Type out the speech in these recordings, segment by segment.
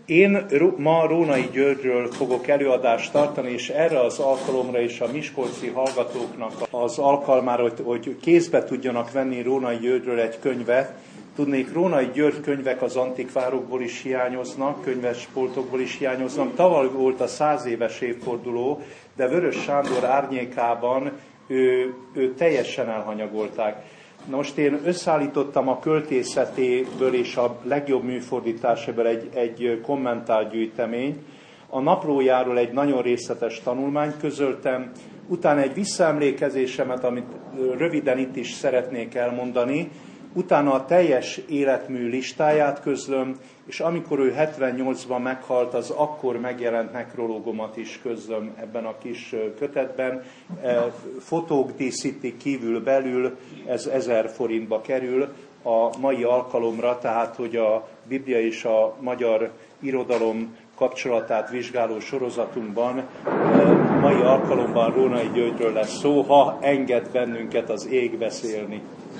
Én ma Rónai Györgyről fogok előadást tartani, és erre az alkalomra és a miskolci hallgatóknak az alkalmára, hogy kézbe tudjanak venni Rónai Györgyről egy könyvet. Tudnék, Rónai György könyvek az antikvárokból is hiányoznak, könyvespoltokból is hiányoznak. Tavaly volt a 100 éves évforduló, de Vörös Sándor árnyékában ő teljesen elhanyagolták. Na most én összeállítottam a költészetéből és a legjobb műfordításában egy kommentárgyűjteményt. A naplójáról egy nagyon részletes tanulmányt közöltem, utána egy visszaemlékezésemet, amit röviden itt is szeretnék elmondani, utána a teljes életmű listáját közlöm, és amikor ő 78-ban meghalt, az akkor megjelent nekrológomat is közlöm ebben a kis kötetben. Fotók díszítik kívül belül, ez 1000 forintba kerül a mai alkalomra, tehát hogy a Biblia és a magyar irodalom kapcsolatát vizsgáló sorozatunkban mai alkalomban Rónai Györgyről lesz szó, ha enged bennünket az ég beszélni.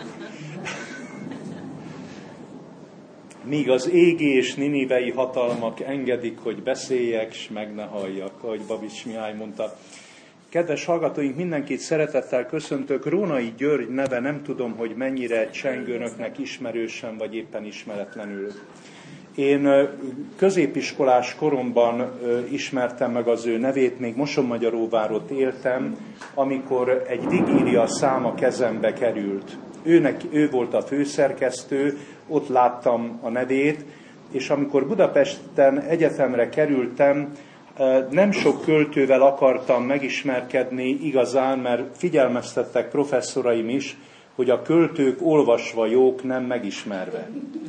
Míg az égi és ninivei hatalmak engedik, hogy beszéljek, s meg ne halljak, ahogy Babics Mihály mondta. Kedves hallgatóink, mindenkit szeretettel köszöntök. Rónai György neve nem tudom, hogy mennyire cseng önöknek ismerősen, vagy éppen ismeretlenül. Én középiskolás koromban ismertem meg az ő nevét, még Mosonmagyaróvárott éltem, amikor egy vigília szám a kezembe került. Ő volt a főszerkesztő, ott láttam a nevét, és amikor Budapesten egyetemre kerültem, nem sok költővel akartam megismerkedni igazán, mert figyelmeztettek professzoraim is, hogy a költők olvasva jók, nem megismerve.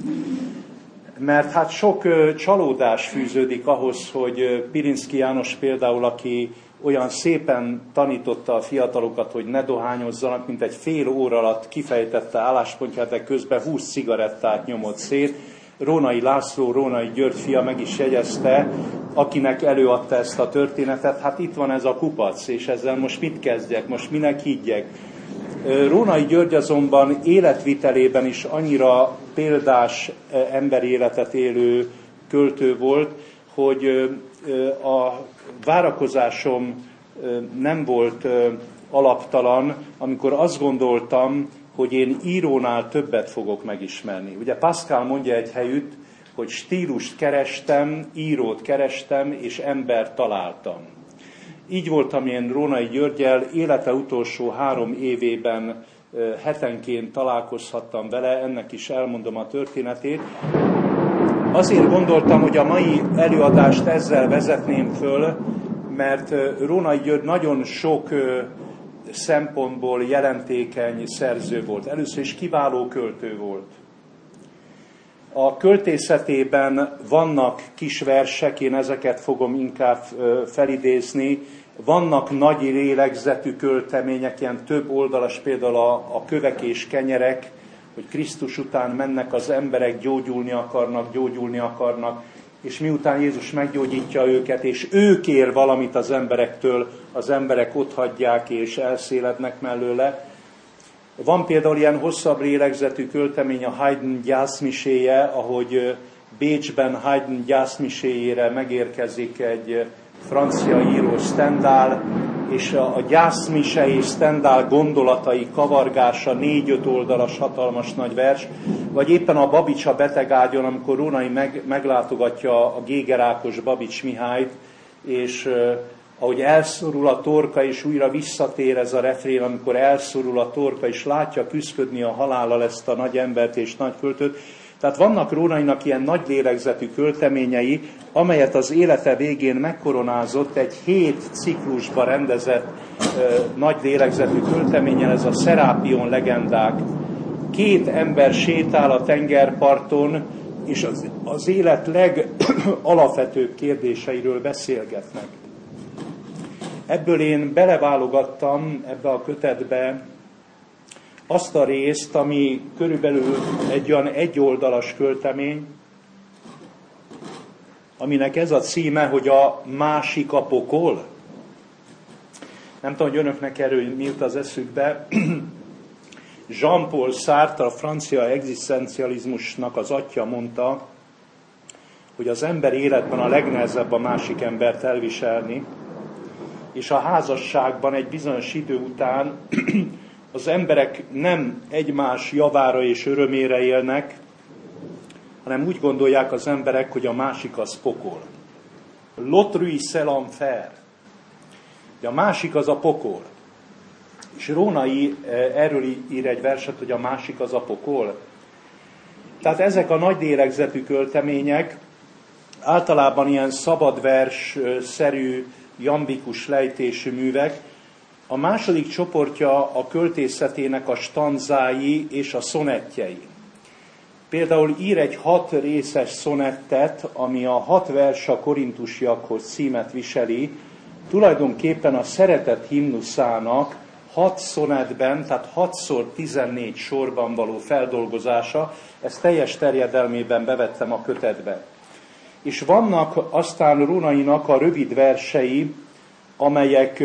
Mert hát sok csalódás fűződik ahhoz, hogy Pirinszky János például, aki olyan szépen tanította a fiatalokat, hogy ne dohányozzanak, mint egy fél óra alatt kifejtette álláspontját, de közben 20 cigarettát nyomott szét. Rónai László, Rónai György fia meg is jegyezte, akinek előadta ezt a történetet, hát itt van ez a kupac, és ezzel most mit kezdjek, most minek higgyek. Rónai György azonban életvitelében is annyira példás emberi életet élő költő volt, hogy a várakozásom nem volt alaptalan, amikor azt gondoltam, hogy én írónál többet fogok megismerni. Ugye Pascal mondja egy helyütt, hogy stílust kerestem, írót kerestem, és embert találtam. Így voltam én Rónai Györggyel, élete utolsó 3 évében hetenként találkozhattam vele, ennek is elmondom a történetét. Azért gondoltam, hogy a mai előadást ezzel vezetném föl, mert Rónai György nagyon sok szempontból jelentékeny szerző volt. Először is kiváló költő volt. A költészetében vannak kis versek, én ezeket fogom inkább felidézni, vannak nagy lélegzetű költemények, ilyen több oldalas, például a Kövek és kenyerek, hogy Krisztus után mennek az emberek, gyógyulni akarnak, és miután Jézus meggyógyítja őket, és ő kér valamit az emberektől, az emberek otthagyják és elszélednek mellőle. Van például ilyen hosszabb lélegzetű költemény, a Haydn gyászmiséje, ahogy Bécsben Haydn gyászmiséjére megérkezik egy francia író, Stendhal, és a gyászmise és Stendhal gondolatai kavargása, 4-5 oldalas hatalmas nagy vers, vagy éppen a Babics a betegágyon, amikor Rónai meglátogatja a gégerákos Babics Mihályt, és ahogy elszorul a torka, és újra visszatér ez a refrén, amikor elszorul a torka, és látja küszködni a halállal ezt a nagy embert és nagy költőt. Tehát vannak Rónainak ilyen nagy lélegzetű költeményei, amelyet az élete végén megkoronázott egy 7 ciklusba rendezett nagy lélegzetű költeményen, ez a Szerápion legendák. 2 ember sétál a tengerparton, és az élet legalapvetőbb kérdéseiről beszélgetnek. Ebből én beleválogattam ebbe a kötetbe azt a részt, ami körülbelül egy olyan 1 oldalas költemény, aminek ez a címe, hogy a másik a pokol. Nem tudom, hogy önöknek erről mi jut az eszükbe. Jean-Paul Sartre, a francia egzisztencializmusnak az atya mondta, hogy az ember életben a legnehezebb a másik embert elviselni, és a házasságban egy bizonyos idő után az emberek nem egymás javára és örömére élnek, hanem úgy gondolják az emberek, hogy a másik az pokol. L'autrui c'est l'enfer. A másik az a pokol. És Rónai erről ír egy verset, hogy a másik az a pokol. Tehát ezek a nagy lélegzetű költemények általában ilyen szabadvers-szerű, jambikus lejtésű művek. A második csoportja a költészetének a stanzái és a szonettjei. Például ír egy 6 részes szonettet, ami a 6 vers a korintusiakhoz címet viseli, tulajdonképpen a szeretet himnuszának 6 szonetben, tehát 6x14 sorban való feldolgozása, ezt teljes terjedelmében bevettem a kötetbe. És vannak aztán Rónainak a rövid versei, amelyek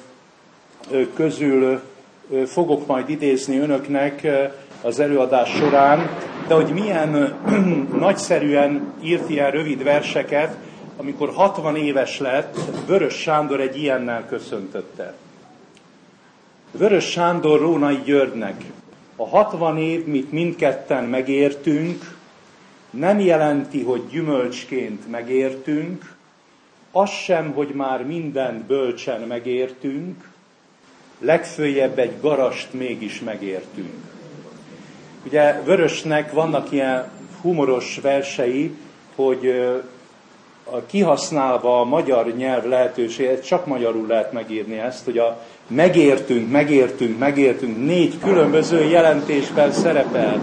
közül fogok majd idézni önöknek az előadás során, de hogy milyen nagyszerűen írt ilyen rövid verseket, amikor 60 éves lett, Vörös Sándor egy ilyennel köszöntötte. Vörös Sándor Rónai Györgynek: a 60 év, mit mindketten megértünk, nem jelenti, hogy gyümölcsként megértünk, az sem, hogy már mindent bölcsen megértünk, legföljebb egy garast mégis megértünk. Ugye Vörösnek vannak ilyen humoros versei, hogy kihasználva a magyar nyelv lehetőséget, csak magyarul lehet megírni ezt, hogy a megértünk 4 különböző jelentésben szerepel.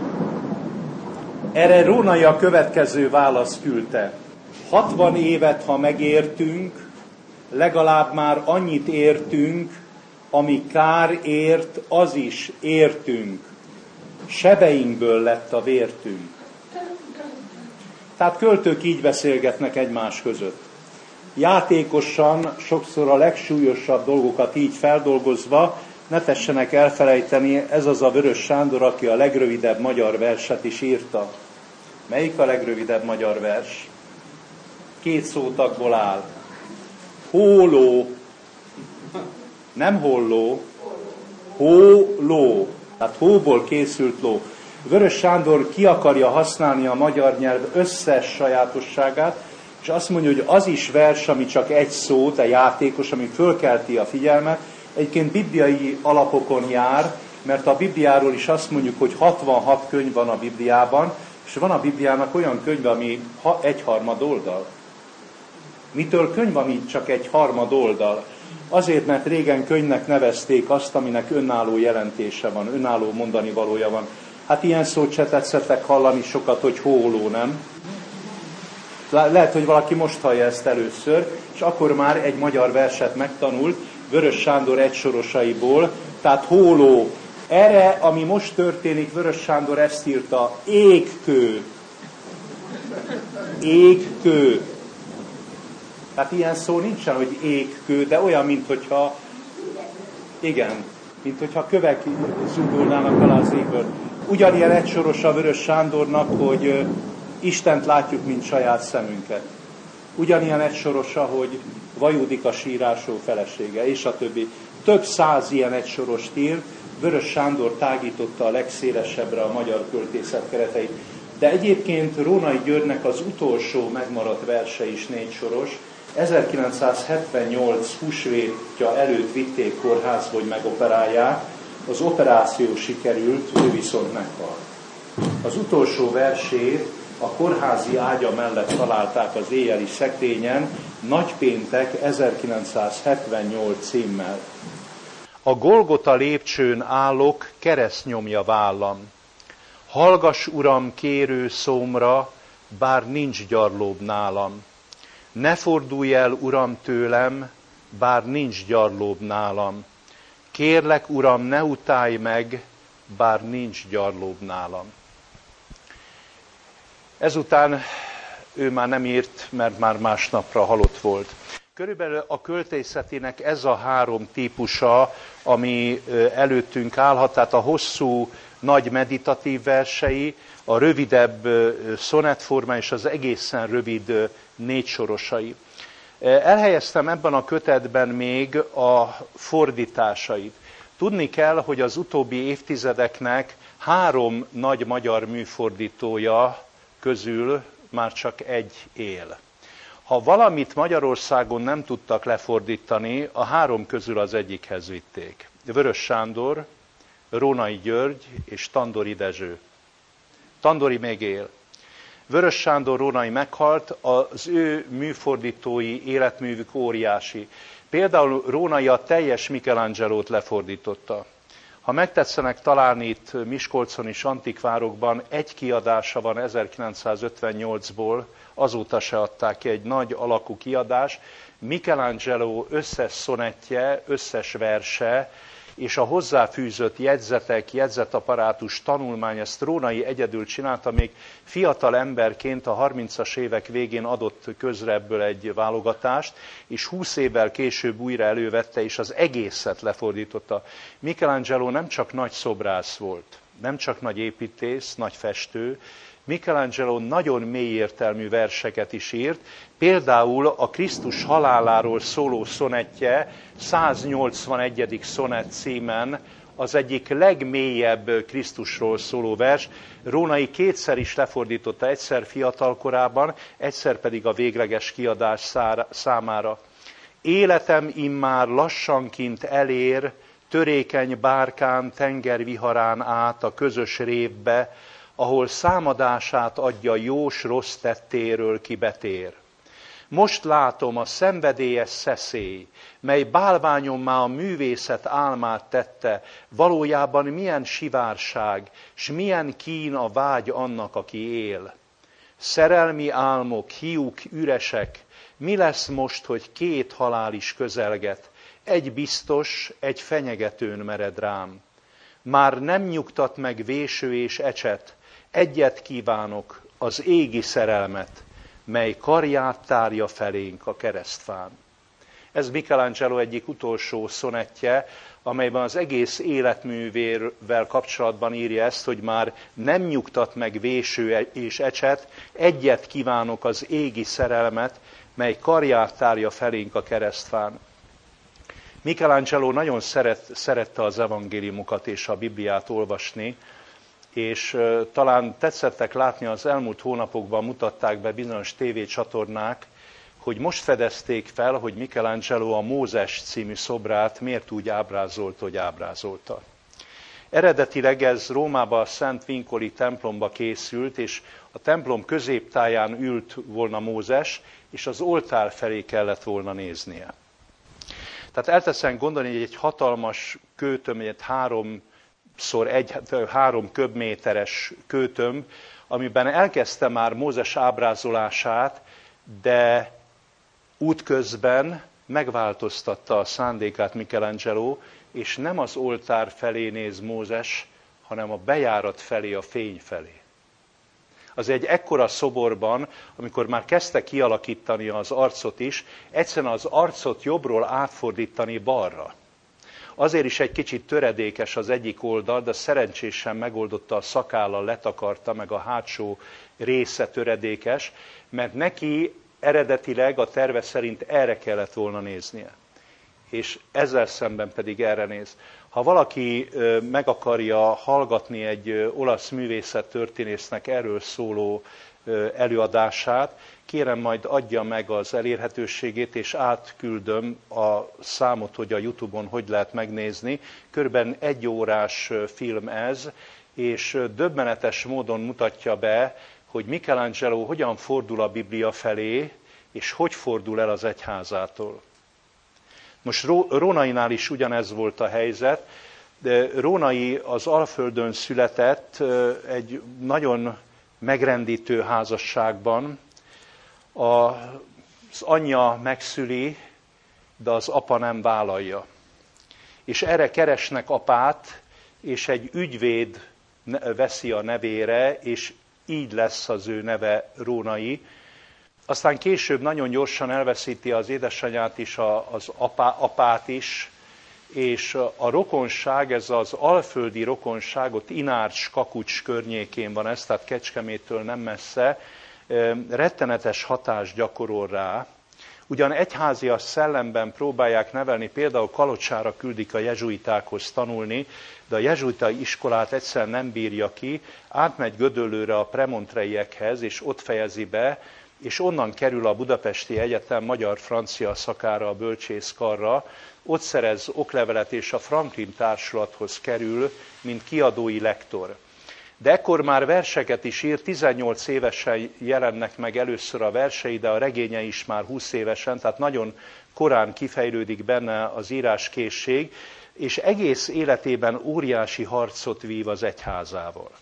Erre Rónai a következő választ küldte: 60 évet, ha megértünk, legalább már annyit értünk, ami kár ért, az is értünk. Sebeinkből lett a vértünk. Tehát költők így beszélgetnek egymás között. Játékosan, sokszor a legsúlyosabb dolgokat így feldolgozva, ne tessenek elfelejteni, ez az a Vörös Sándor, aki a legrövidebb magyar verset is írta. Melyik a legrövidebb magyar vers? 2 szótagból áll. Hóló. Nem holló. Hóló. Tehát hóból készült ló. Vörös Sándor ki akarja használni a magyar nyelv összes sajátosságát, és azt mondja, hogy az is vers, ami csak egy szó, de játékos, ami fölkelti a figyelmet, egyébként bibliai alapokon jár, mert a Bibliáról is azt mondjuk, hogy 66 könyv van a Bibliában, és van a Bibliának olyan könyv, ami 1/3 oldal. Mitől könyv, ami csak 1/3 oldal? Azért, mert régen könyvnek nevezték azt, aminek önálló jelentése van, önálló mondani valója van. Hát ilyen szót se tetszettek hallani sokat, hogy hóló, nem? Lehet, hogy valaki most hallja ezt először, és akkor már egy magyar verset megtanult, Vörös Sándor egysorosaiból, tehát hóló. Erre, ami most történik, Vörös Sándor ezt írta: égkő. Égkő. Tehát ilyen szó nincsen, hogy égkő, de olyan, mint hogyha, igen, mint hogyha kövek zúdulnának alá az égből. Ugyanilyen egysoros a Vörös Sándornak, hogy Istent látjuk, mint saját szemünket. Ugyanilyen egysorosa, hogy vajúdik a sírásó felesége, és a többi. Több 100 ilyen egysorost írt, Vörös Sándor tágította a legszélesebbre a magyar költészet kereteit. De egyébként Rónai Györgynek az utolsó megmaradt verse is 4 soros. 1978 húsvétja előtt vitték kórházba, hogy megoperálják. Az operáció sikerült, ő viszont meghalt. Az utolsó versét a kórházi ágya mellett találták az éjjeli szekrényen, Nagypéntek 1978 címmel. A Golgota lépcsőn állok, kereszt nyomja vállam. Hallgass, Uram, kérő szómra, bár nincs gyarlóbb nálam. Ne fordulj el, Uram, tőlem, bár nincs gyarlóbb nálam. Kérlek, Uram, ne utálj meg, bár nincs gyarlóbb nálam. Ezután ő már nem írt, mert már másnapra halott volt. Körülbelül a költészetének ez a három típusa, ami előttünk állhat, tehát a hosszú, nagy meditatív versei, a rövidebb szonettforma és az egészen rövid négysorosai. Elhelyeztem ebben a kötetben még a fordításait. Tudni kell, hogy az utóbbi évtizedeknek 3 nagy magyar műfordítója közül már csak egy él. Ha valamit Magyarországon nem tudtak lefordítani, a 3 közül az egyikhez vitték. Vörös Sándor, Rónai György és Tandori Dezső. Tandori még él. Vörös Sándor, Rónai meghalt, az ő műfordítói életművük óriási. Például Rónai a teljes Michelangelót lefordította. Ha megtetszenek találni itt Miskolcon és antikvárokban, egy kiadása van 1958-ból, azóta se adták ki, egy nagy alakú kiadás. Michelangelo összes szonettje, összes verse, és a hozzáfűzött jegyzetek, jegyzetaparátus, tanulmány, ezt Rónai egyedül csinálta, még fiatal emberként a 30-as évek végén adott közre ebből egy válogatást, és 20 évvel később újra elővette, és az egészet lefordította. Michelangelo nem csak nagy szobrász volt, nem csak nagy építész, nagy festő, Michelangelo nagyon mély értelmű verseket is írt, például a Krisztus haláláról szóló szonettje, 181. szonett címen, az egyik legmélyebb Krisztusról szóló vers. Rónai 2-szer is lefordította, egyszer fiatal korában, egyszer pedig a végleges kiadás számára. Életem immár lassankint elér, törékeny bárkán, tengerviharán át a közös révbe, ahol számadását adja jós rossz tettéről ki betér. Most látom a szenvedélyes szeszély, mely bálványommá a művészet álmát tette, valójában milyen sivárság, s milyen kín a vágy annak, aki él. Szerelmi álmok, hiúk üresek, mi lesz most, hogy 2 halál is közelget, egy biztos, egy fenyegetőn mered rám. Már nem nyugtat meg véső és ecset, egyet kívánok, az égi szerelmet, mely karját tárja felénk a keresztfán. Ez Michelangelo egyik utolsó szonettje, amelyben az egész életművével kapcsolatban írja ezt, hogy már nem nyugtat meg véső és ecset, egyet kívánok, az égi szerelmet, mely karját tárja felénk a keresztfán. Michelangelo nagyon szerette az evangéliumokat és a Bibliát olvasni, és talán tetszettek látni, az elmúlt hónapokban mutatták be bizonyos tévécsatornák, hogy most fedezték fel, hogy Michelangelo a Mózes című szobrát miért úgy ábrázolta, hogy ábrázolta. Eredetileg ez Rómában a Szent Vincoli templomba készült, és a templom középtáján ült volna Mózes, és az oltár felé kellett volna néznie. Tehát elteszem gondolni, hogy egy hatalmas kőtömb, egy 3x3 köbméteres kőtömb, amiben elkezdte már Mózes ábrázolását, de útközben megváltoztatta a szándékát Michelangelo, és nem az oltár felé néz Mózes, hanem a bejárat felé, a fény felé. Az egy ekkora szoborban, amikor már kezdte kialakítani az arcot is, egyszerűen az arcot jobbról átfordítani balra. Azért is egy kicsit töredékes az egyik oldal, de szerencsésen megoldotta, a szakállal letakarta, meg a hátsó része töredékes, mert neki eredetileg a terve szerint erre kellett volna néznie. És ezzel szemben pedig erre néz. Ha valaki meg akarja hallgatni egy olasz művészettörténésznek erről szóló előadását, kérem majd adja meg az elérhetőségét, és átküldöm a számot, hogy a YouTube-on hogy lehet megnézni. Körülbelül 1 órás film ez, és döbbenetes módon mutatja be, hogy Michelangelo hogyan fordul a Biblia felé, és hogy fordul el az egyházától. Most Rónainál is ugyanez volt a helyzet, de Rónai az Alföldön született egy nagyon megrendítő házasságban. Az anyja megszüli, de az apa nem vállalja. És erre keresnek apát, és egy ügyvéd veszi a nevére, és így lesz az ő neve Rónai. Aztán később nagyon gyorsan elveszíti az édesanyját is, az apát is, és a rokonság, ez az alföldi rokonság, ott Inárcs, Kakucs környékén van ez, tehát Kecskeméttől nem messze, rettenetes hatást gyakorol rá. Ugyan egyházias szellemben próbálják nevelni, például Kalocsára küldik a jezsuitákhoz tanulni, de a jezsuitai iskolát egyszerűen nem bírja ki, átmegy Gödöllőre a premontreiekhez, és ott fejezi be, és onnan kerül a Budapesti Egyetem magyar-francia szakára, a bölcsészkarra, ott szerez oklevelet, és a Franklin Társulathoz kerül, mint kiadói lektor. De ekkor már verseket is ír, 18 évesen jelennek meg először a versei, de a regénye is már 20 évesen, tehát nagyon korán kifejlődik benne az íráskészség, és egész életében óriási harcot vív az egyházával.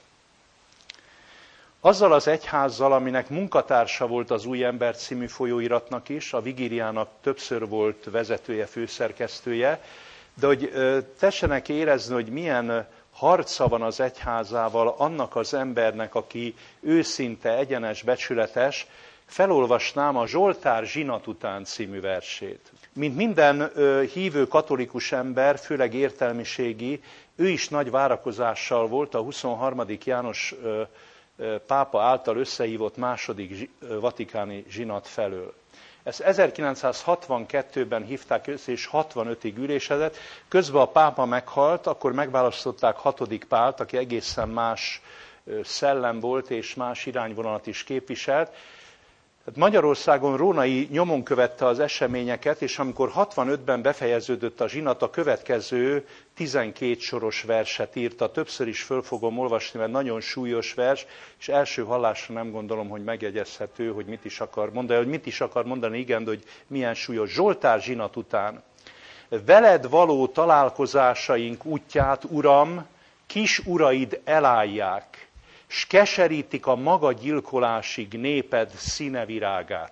Azzal az egyházzal, aminek munkatársa volt az Új Ember című folyóiratnak is, a Vigíliának többször volt vezetője, főszerkesztője, de hogy tessenek érezni, hogy milyen harca van az egyházával annak az embernek, aki őszinte, egyenes, becsületes, felolvasnám a Zsoltár zsinat után című versét. Mint minden hívő katolikus ember, főleg értelmiségi, ő is nagy várakozással volt a 23. János pápa által összehívott második vatikáni zsinat felől. Ezt 1962-ben hívták össze, és 65-ig ülésezett. Közben a pápa meghalt, akkor megválasztották 6. Pált, aki egészen más szellem volt, és más irányvonalat is képviselt. Magyarországon Rónai nyomon követte az eseményeket, és amikor 65-ben befejeződött a zsinat, a következő 12 soros verset írta. Többször is föl fogom olvasni, mert nagyon súlyos vers, és első hallásra nem gondolom, hogy megjegyezhető, hogy mit is akar mondani. Hogy mit is akar mondani, igen, de hogy milyen súlyos. Zsoltár zsinat után. Veled való találkozásaink útját, Uram, kis uraid elállják, s keserítik a maga gyilkolásig néped színevirágát.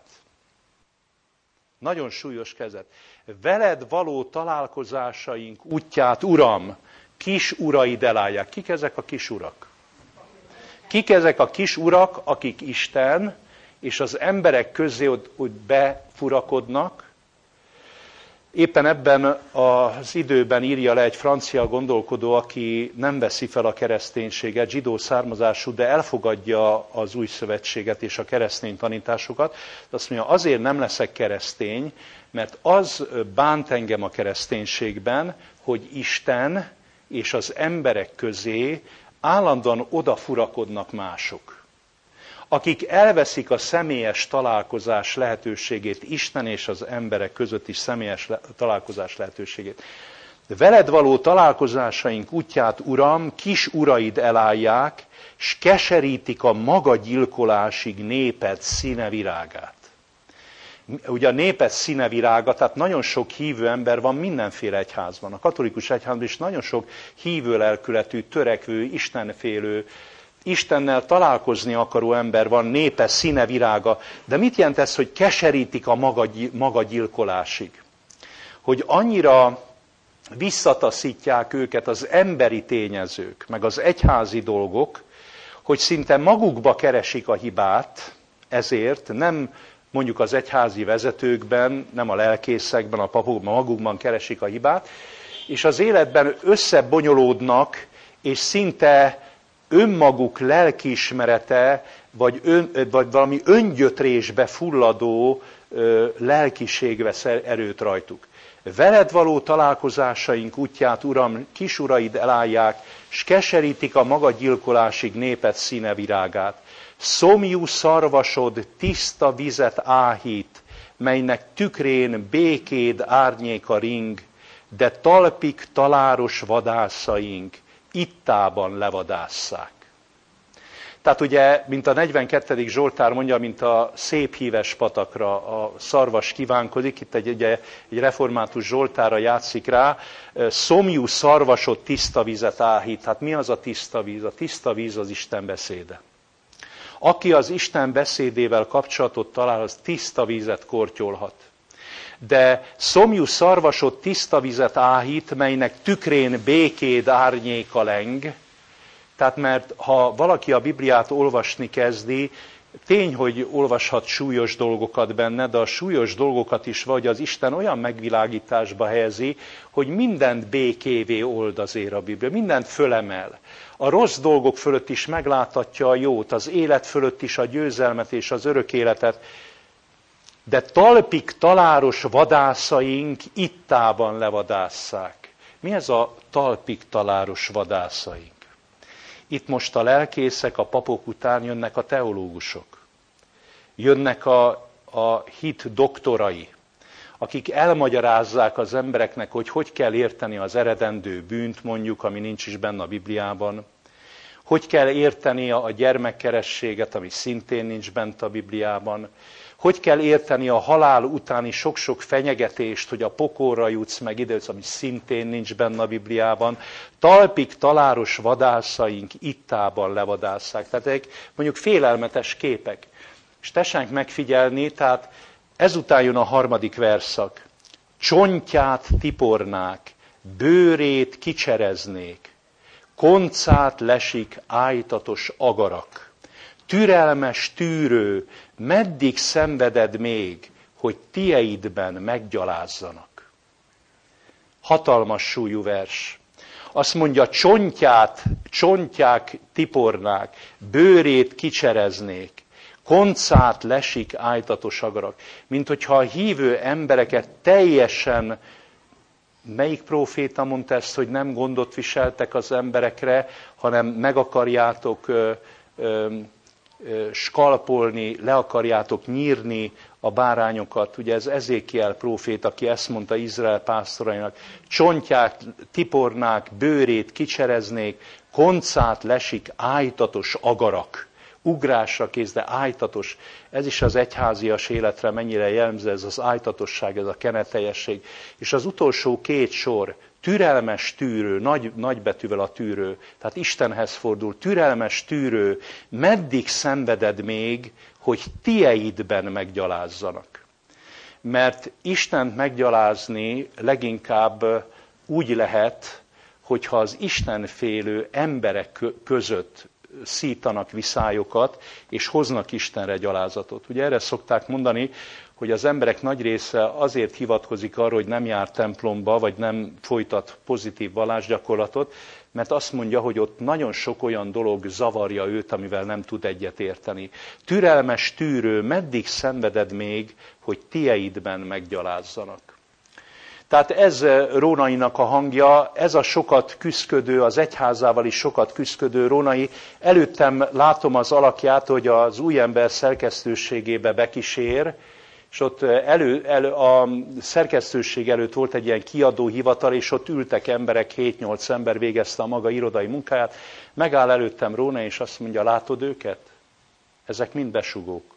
Nagyon súlyos kezet. Veled való találkozásaink útját, Uram, kis uraid elállják. Kik ezek a kis urak? Kik ezek a kis urak, akik Isten és az emberek közé ott befurakodnak? Éppen ebben az időben írja le egy francia gondolkodó, aki nem veszi fel a kereszténységet, zsidó származású, de elfogadja az új szövetséget és a keresztény tanításokat. Azt mondja, azért nem leszek keresztény, mert az bánt engem a kereszténységben, hogy Isten és az emberek közé állandóan odafurakodnak mások, akik elveszik a személyes találkozás lehetőségét, Isten és az emberek között is személyes találkozás lehetőségét. Veled való találkozásaink útját, Uram, kis uraid elállják, s keserítik a maga gyilkolásig néped színevirágát. Ugye a néped színevirága, tehát nagyon sok hívő ember van mindenféle egyházban. A katolikus egyházban is nagyon sok hívő lelkületű, törekvő, istenfélő, Istennel találkozni akaró ember van, népe, színe, virága. De mit jelent ez, hogy keserítik a maga gyilkolásig? Hogy annyira visszataszítják őket az emberi tényezők, meg az egyházi dolgok, hogy szinte magukba keresik a hibát, ezért nem mondjuk az egyházi vezetőkben, nem a lelkészekben, a papokban, magukban keresik a hibát, és az életben összebonyolódnak, és szinte önmaguk lelkiismerete, vagy valami öngyötrésbe fulladó lelkiség vesz erőt rajtuk. Veled való találkozásaink útját, Uram, kisuraid elállják, s keserítik a maga gyilkolásig néped színevirágát. Szomjú szarvasod tiszta vizet áhít, melynek tükrén békéd árnyéka ring, de talpik taláros vadászaink ittában levadásszák. Tehát ugye, mint a 42. Zsoltár mondja, mint a szép híves patakra a szarvas kívánkozik, itt egy református Zsoltárra játszik rá, szomjú szarvasod tiszta vizet áhít. Hát mi az a tiszta víz? A tiszta víz az Isten beszéde. Aki az Isten beszédével kapcsolatot talál, az tiszta vízet kortyolhat. De szomjú szarvasod tiszta vizet áhít, melynek tükrén békéd árnyéka leng. Tehát mert ha valaki a Bibliát olvasni kezdi, Tény, hogy olvashat súlyos dolgokat benne, de a súlyos dolgokat is vagy az Isten olyan megvilágításba helyezi, hogy mindent békévé old azért a Biblia, mindent fölemel. A rossz dolgok fölött is megláthatja a jót, az élet fölött is a győzelmet és az örök életet, de talpig taláros vadászaink ittában levadásszák. Mi ez a talpig taláros vadászaink? Itt most a lelkészek, a papok után jönnek a teológusok. Jönnek a hit doktorai, akik elmagyarázzák az embereknek, hogy kell érteni az eredendő bűnt, mondjuk, ami nincs is benne a Bibliában. Hogy kell érteni a gyermekkerességet, ami szintén nincs bent a Bibliában. Hogy kell érteni a halál utáni sok-sok fenyegetést, hogy a pokolra jutsz meg ide, ami szintén nincs benne a Bibliában. Talpig taláros vadászaink ittában levadásszák. Tehát mondjuk félelmetes képek. És tessenek megfigyelni, tehát ezután jön a harmadik verszak. Csontját tipornák, bőrét kicsereznék, koncát lesik ájtatos agarak. Türelmes tűrő, meddig szenveded még, hogy tieidben meggyalázzanak? Hatalmas súlyú vers. Azt mondja, csontják tipornák, bőrét kicsereznék, koncát lesik ájtatos agarak. Mint hogyha a hívő embereket teljesen, melyik próféta mondta ezt, hogy nem gondot viseltek az emberekre, hanem meg akarjátok skalpolni, le akarjátok nyírni a bárányokat. Ugye ez Ezékiel próféta, aki ezt mondta Izrael pásztorainak. Csontját tipornák, bőrét kicsereznék, koncát lesik ájtatos agarak. Ugrásra kész, de ájtatos. Ez is az egyházias életre mennyire jellemző, ez az ájtatosság, ez a keneteljesség. És az utolsó két sor, türelmes tűrő, nagy betűvel a tűrő, tehát Istenhez fordul, türelmes tűrő, meddig szenveded még, hogy tieidben meggyalázzanak. Mert Istent meggyalázni leginkább úgy lehet, hogyha az istenfélő emberek között szítanak viszályokat, és hoznak Istenre gyalázatot. Ugye erre szokták mondani, hogy az emberek nagy része azért hivatkozik arra, hogy nem jár templomba, vagy nem folytat pozitív vallásgyakorlatot, mert azt mondja, hogy ott nagyon sok olyan dolog zavarja őt, amivel nem tud egyet érteni. Türelmes tűrő, meddig szenveded még, hogy tieidben meggyalázzanak? Tehát ez Rónainak a hangja, ez a sokat küszködő, az egyházával is sokat küszködő Rónai. Előttem látom az alakját, hogy az Újember szerkesztőségébe bekísér, és ott a szerkesztőség előtt volt egy ilyen kiadóhivatal, és ott ültek emberek, 7-8 ember végezte a maga irodai munkáját. Megáll előttem Róna, és azt mondja, látod őket? Ezek mind besugók.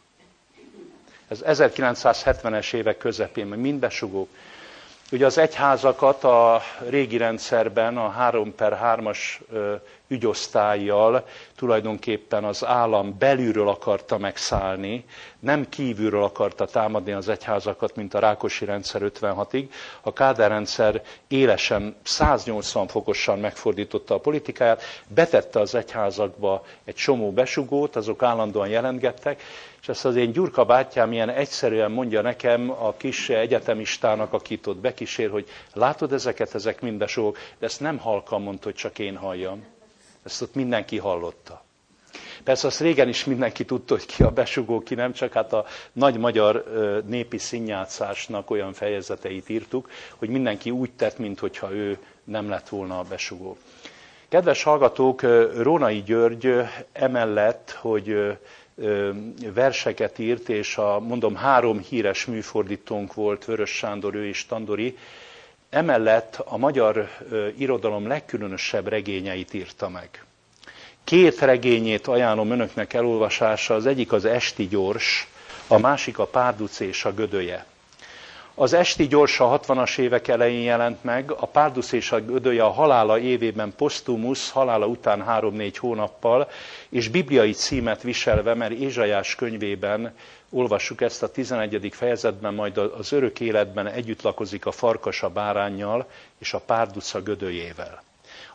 Ez 1970-es évek közepén, mind besugók. Ugye az egyházakat a régi rendszerben a 3/3-as ügyosztállyal tulajdonképpen az állam belülről akarta megszállni, nem kívülről akarta támadni az egyházakat, mint a Rákosi rendszer 56-ig. A Kádár rendszer élesen, 180 fokosan megfordította a politikáját, betette az egyházakba egy csomó besugót, azok állandóan jelentgettek, és ezt az én Gyurka bátyám ilyen egyszerűen mondja nekem a kis egyetemistának, akit ott bekísér, hogy látod ezeket, ezek mind besugók, de ezt nem halkan mondta, hogy csak én halljam. Ezt ott mindenki hallotta. Persze azt régen is mindenki tudta, hogy ki a besugó, ki nem, csak hát a nagy magyar népi színjátszásnak olyan fejezeteit írtuk, hogy mindenki úgy tett, mintha ő nem lett volna a besugó. Kedves hallgatók, Rónai György emellett, hogy verseket írt, és mondom, 3 híres műfordítónk volt, Vörös Sándor, ő és Tandori, emellett a magyar irodalom legkülönösebb regényeit írta meg. 2 regényét ajánlom önöknek elolvasása, az egyik az Esti Gyors, a másik a Párduc és a Gödöje. Az Esti Gyors a 60-as évek elején jelent meg, a Párduc és a Gödöje a halála évében posztumusz, halála után 3-4 hónappal, és bibliai címet viselve, mert Ézsaiás könyvében olvassuk ezt a 11. fejezetben, majd az örök életben együtt lakozik a farkas a báránnyal, és a párduc a gödöjével.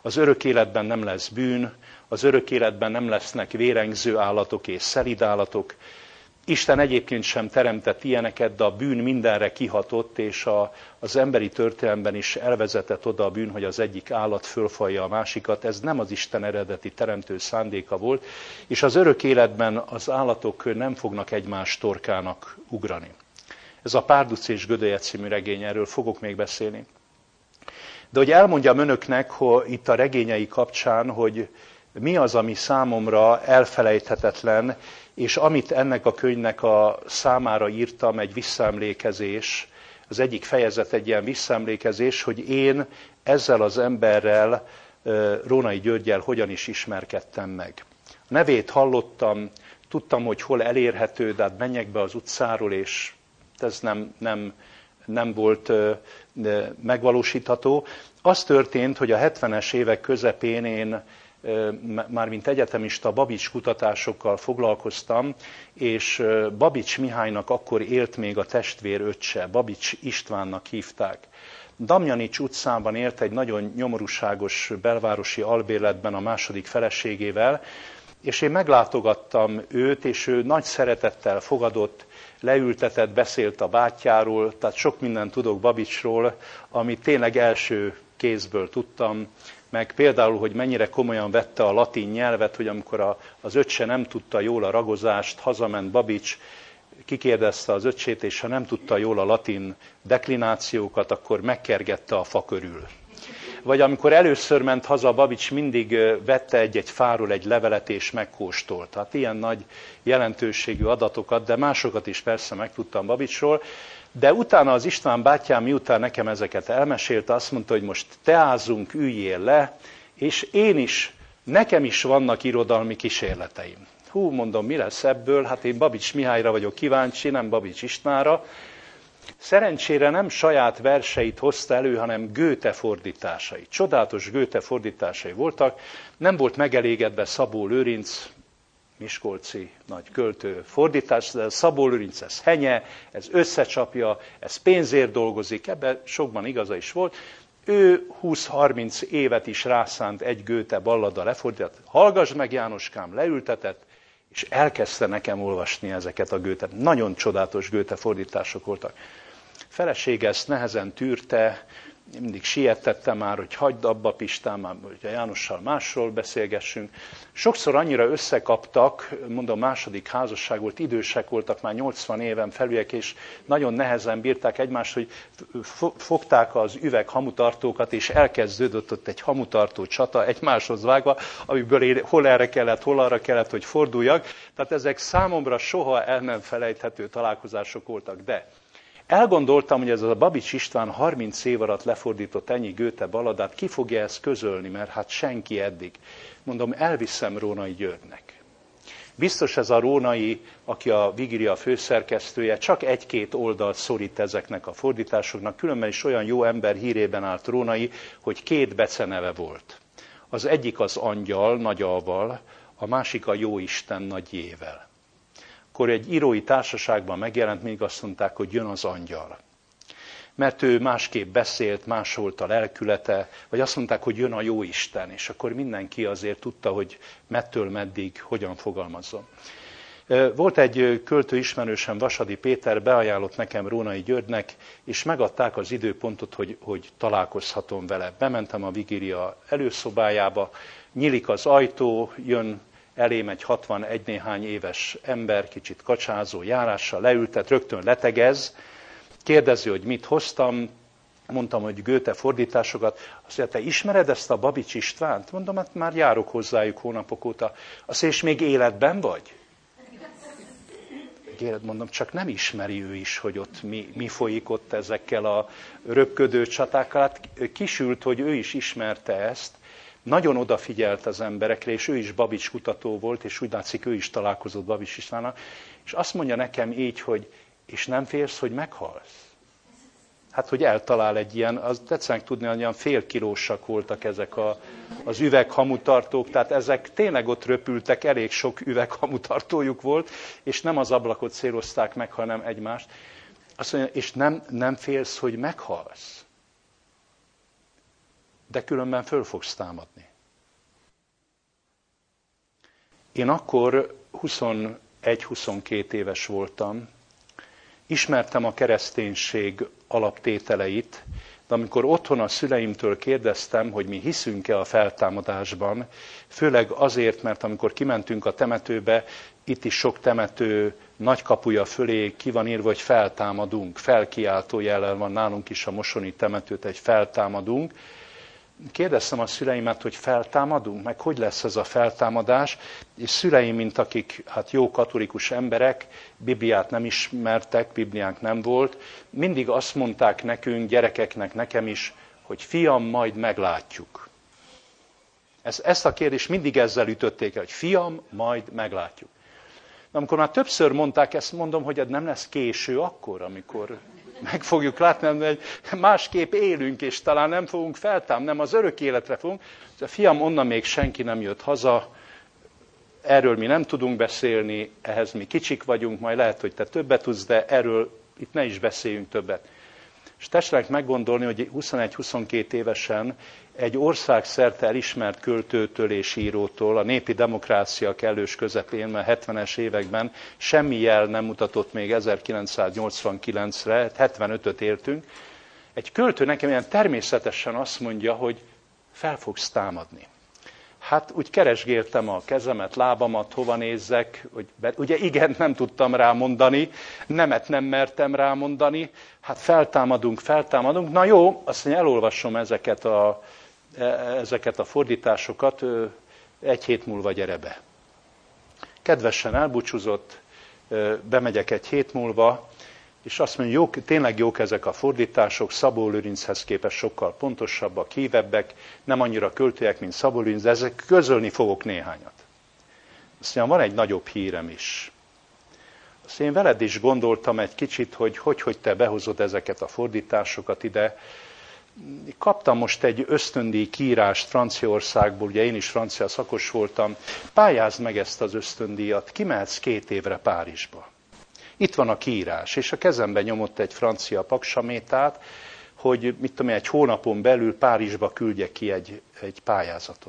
az örök életben nem lesz bűn, az örök életben nem lesznek vérengző állatok és szelíd állatok. Isten egyébként sem teremtett ilyeneket, de a bűn mindenre kihatott, és az emberi történelemben is elvezetett oda a bűn, hogy az egyik állat fölfalja a másikat. Ez nem az Isten eredeti teremtő szándéka volt, és az örök életben az állatok nem fognak egymás torkának ugrani. Ez a Párduc és Gödöllye című regény, erről fogok még beszélni. De hogy elmondjam önöknek, hogy itt a regényei kapcsán, hogy mi az, ami számomra elfelejthetetlen, és amit ennek a könyvnek a számára írtam, egy visszaemlékezés, az egyik fejezet egy ilyen visszaemlékezés, hogy én ezzel az emberrel, Rónai Györggyel hogyan is ismerkedtem meg. A nevét hallottam, tudtam, hogy hol elérhető, de hát menjek be az utcáról, és ez nem volt megvalósítható. Az történt, hogy a 70-es évek közepén én már mint egyetemista Babics kutatásokkal foglalkoztam, és Babics Mihálynak akkor élt még a testvér öccse, Babics Istvánnak hívták. Damjanics utcában élt egy nagyon nyomorúságos belvárosi albérletben a második feleségével, és én meglátogattam őt, és ő nagy szeretettel fogadott, leültetett, beszélt a bátyjáról, tehát sok mindent tudok Babicsról, amit tényleg első kézből tudtam, meg például, hogy mennyire komolyan vette a latin nyelvet, hogy amikor az öccse nem tudta jól a ragozást, hazament Babics, kikérdezte az öccsét, és ha nem tudta jól a latin deklinációkat, akkor megkergette a fa körül. Vagy amikor először ment haza, Babics mindig vette egy-egy fáról egy levelet és megkóstolt. Hát ilyen nagy jelentőségű adatokat, de másokat is persze megtudtam Babicsról. De utána az István bátyám, miután nekem ezeket elmesélte, azt mondta, hogy most teázunk, üljél le, és nekem is vannak irodalmi kísérleteim. Hú, mondom, mi lesz ebből? Hát én Babics Mihályra vagyok kíváncsi, nem Babics Istvánra. Szerencsére nem saját verseit hozta elő, hanem Goethe fordításai. Csodálatos Goethe fordításai voltak. Nem volt megelégedve Szabó Lőrinc, miskolci nagy költő fordítás, de Szabó Lőrinc ez henye, ez összecsapja, ez pénzért dolgozik, ebben sokban igaza is volt. Ő 20-30 évet is rászánt egy Goethe ballada lefordított. Hallgass meg, Jánoskám, leültetett, és elkezdte nekem olvasni ezeket a Goethe. Nagyon csodálatos Goethe fordítások voltak. Felesége ezt nehezen tűrte, mindig sietette már, hogy hagyd abba, Pistán, már, hogy a Jánossal másról beszélgessünk. Sokszor annyira összekaptak, mondom, második házasság volt, idősek voltak, már 80 éven felüliek, és nagyon nehezen bírták egymást, hogy fogták az üveg hamutartókat, és elkezdődött ott egy hamutartó csata egymáshoz vágva, amiből én hol erre kellett, hol arra kellett, hogy forduljak. Tehát ezek számomra soha el nem felejthető találkozások voltak, de elgondoltam, hogy ez a Babics István 30 év alatt lefordított ennyi Goethe balladát, ki fogja ezt közölni, mert hát senki eddig. Mondom, elviszem Rónai Györgynek. Biztos ez a Rónai, aki a Vigília főszerkesztője, csak egy-két oldalt szorít ezeknek a fordításoknak, különben is olyan jó ember hírében állt Rónai, hogy 2 beceneve volt. Az egyik az angyal, nagy A-val, a másik a jóisten nagy J-vel. Akkor egy írói társaságban megjelent, még azt mondták, hogy jön az angyal. Mert ő másképp beszélt, más volt a lelkülete, vagy azt mondták, hogy jön a jóisten, és akkor mindenki azért tudta, hogy mettől meddig hogyan fogalmazzon. Volt egy költő ismerősem, Vasadi Péter, beajánlott nekem Rónai Györgynek, és megadták az időpontot, hogy találkozhatom vele. Bementem a Vigília előszobájába, nyílik az ajtó, jön elém egy 61 néhány éves ember, kicsit kacsázó járással leültet, rögtön letegez, kérdezi, hogy mit hoztam, mondtam, hogy Goethe fordításokat. Azt mondja, te ismered ezt a Babics Istvánt? Mondom, hát már járok hozzájuk hónapok óta. Azt mondja, és még életben vagy? Mondom, csak nem ismeri ő is, hogy ott mi folyik ott ezekkel a röpködő csatákkal. Hát kisült, hogy ő is ismerte ezt. Nagyon odafigyelt az emberekre, és ő is Babics kutató volt, és úgy látszik, ő is találkozott Babics Istvánnal. És azt mondja nekem így, hogy és nem félsz, hogy meghalsz? Hát, hogy eltalál egy ilyen, az tetszenek tudni, hogy olyan félkilósak voltak ezek az üveghamutartók, tehát ezek tényleg ott röpültek, elég sok üveghamutartójuk volt, és nem az ablakot célozták meg, hanem egymást. Azt mondja, és nem félsz, hogy meghalsz? de különben föl fogsz támadni. Én akkor 21-22 éves voltam, ismertem a kereszténység alaptételeit, de amikor otthon a szüleimtől kérdeztem, hogy mi hiszünk-e a feltámadásban, főleg azért, mert amikor kimentünk a temetőbe, itt is sok temető nagy kapuja fölé ki van írva, hogy feltámadunk, felkiáltó jellel van nálunk is a mosoni temetőt, egy feltámadunk. Kérdeztem a szüleimet, hogy feltámadunk, meg hogy lesz ez a feltámadás, és szüleim, mint akik hát jó katolikus emberek, Bibliát nem ismertek, Bibliánk nem volt, mindig azt mondták nekünk, gyerekeknek, nekem is, hogy fiam, majd meglátjuk. Ezt a kérdést mindig ezzel ütötték el, hogy fiam, majd meglátjuk. De amikor már többször mondták ezt, mondom, hogy ez nem lesz késő akkor, amikor meg fogjuk látni, hogy másképp élünk, és talán nem fogunk feltámadni, nem az örök életre fogunk. A fiam, onnan még senki nem jött haza, erről mi nem tudunk beszélni, ehhez mi kicsik vagyunk, majd lehet, hogy te többet tudsz, de erről itt ne is beszéljünk többet. És tessenek meggondolni, hogy 21-22 évesen egy országszerte elismert költőtől és írótól, a népi demokrácia kellős közepén, mert 70-es években semmi jel nem mutatott még 1989-re, 75-öt éltünk, egy költő nekem ilyen természetesen azt mondja, hogy fel fogsz támadni. Hát úgy keresgéltem a kezemet, lábamat, hova nézzek, hogy ugye igent nem tudtam rámondani, nemet nem mertem rámondani, hát feltámadunk, na jó, azt mondja, elolvasom ezeket a fordításokat, egy hét múlva gyere be. Kedvesen elbúcsúzott, bemegyek egy hét múlva, és azt mondja, jók, tényleg jók ezek a fordítások, Szabó Lőrinchez képest sokkal pontosabbak, hívebbek, nem annyira költőek, mint Szabó Lőrinc, de ezek közölni fogok néhányat. Azt mondja, van egy nagyobb hírem is. Azt én veled is gondoltam egy kicsit, hogy te behozod ezeket a fordításokat ide. Kaptam most egy ösztöndíj kiírást Franciaországból, ugye én is francia szakos voltam, pályázd meg ezt az ösztöndíjat, kimehetsz 2 évre Párizsba. Itt van a kiírás, és a kezembe nyomott egy francia paksamétát, hogy mit tudom én, egy hónapon belül Párizsba küldjek ki egy pályázatot.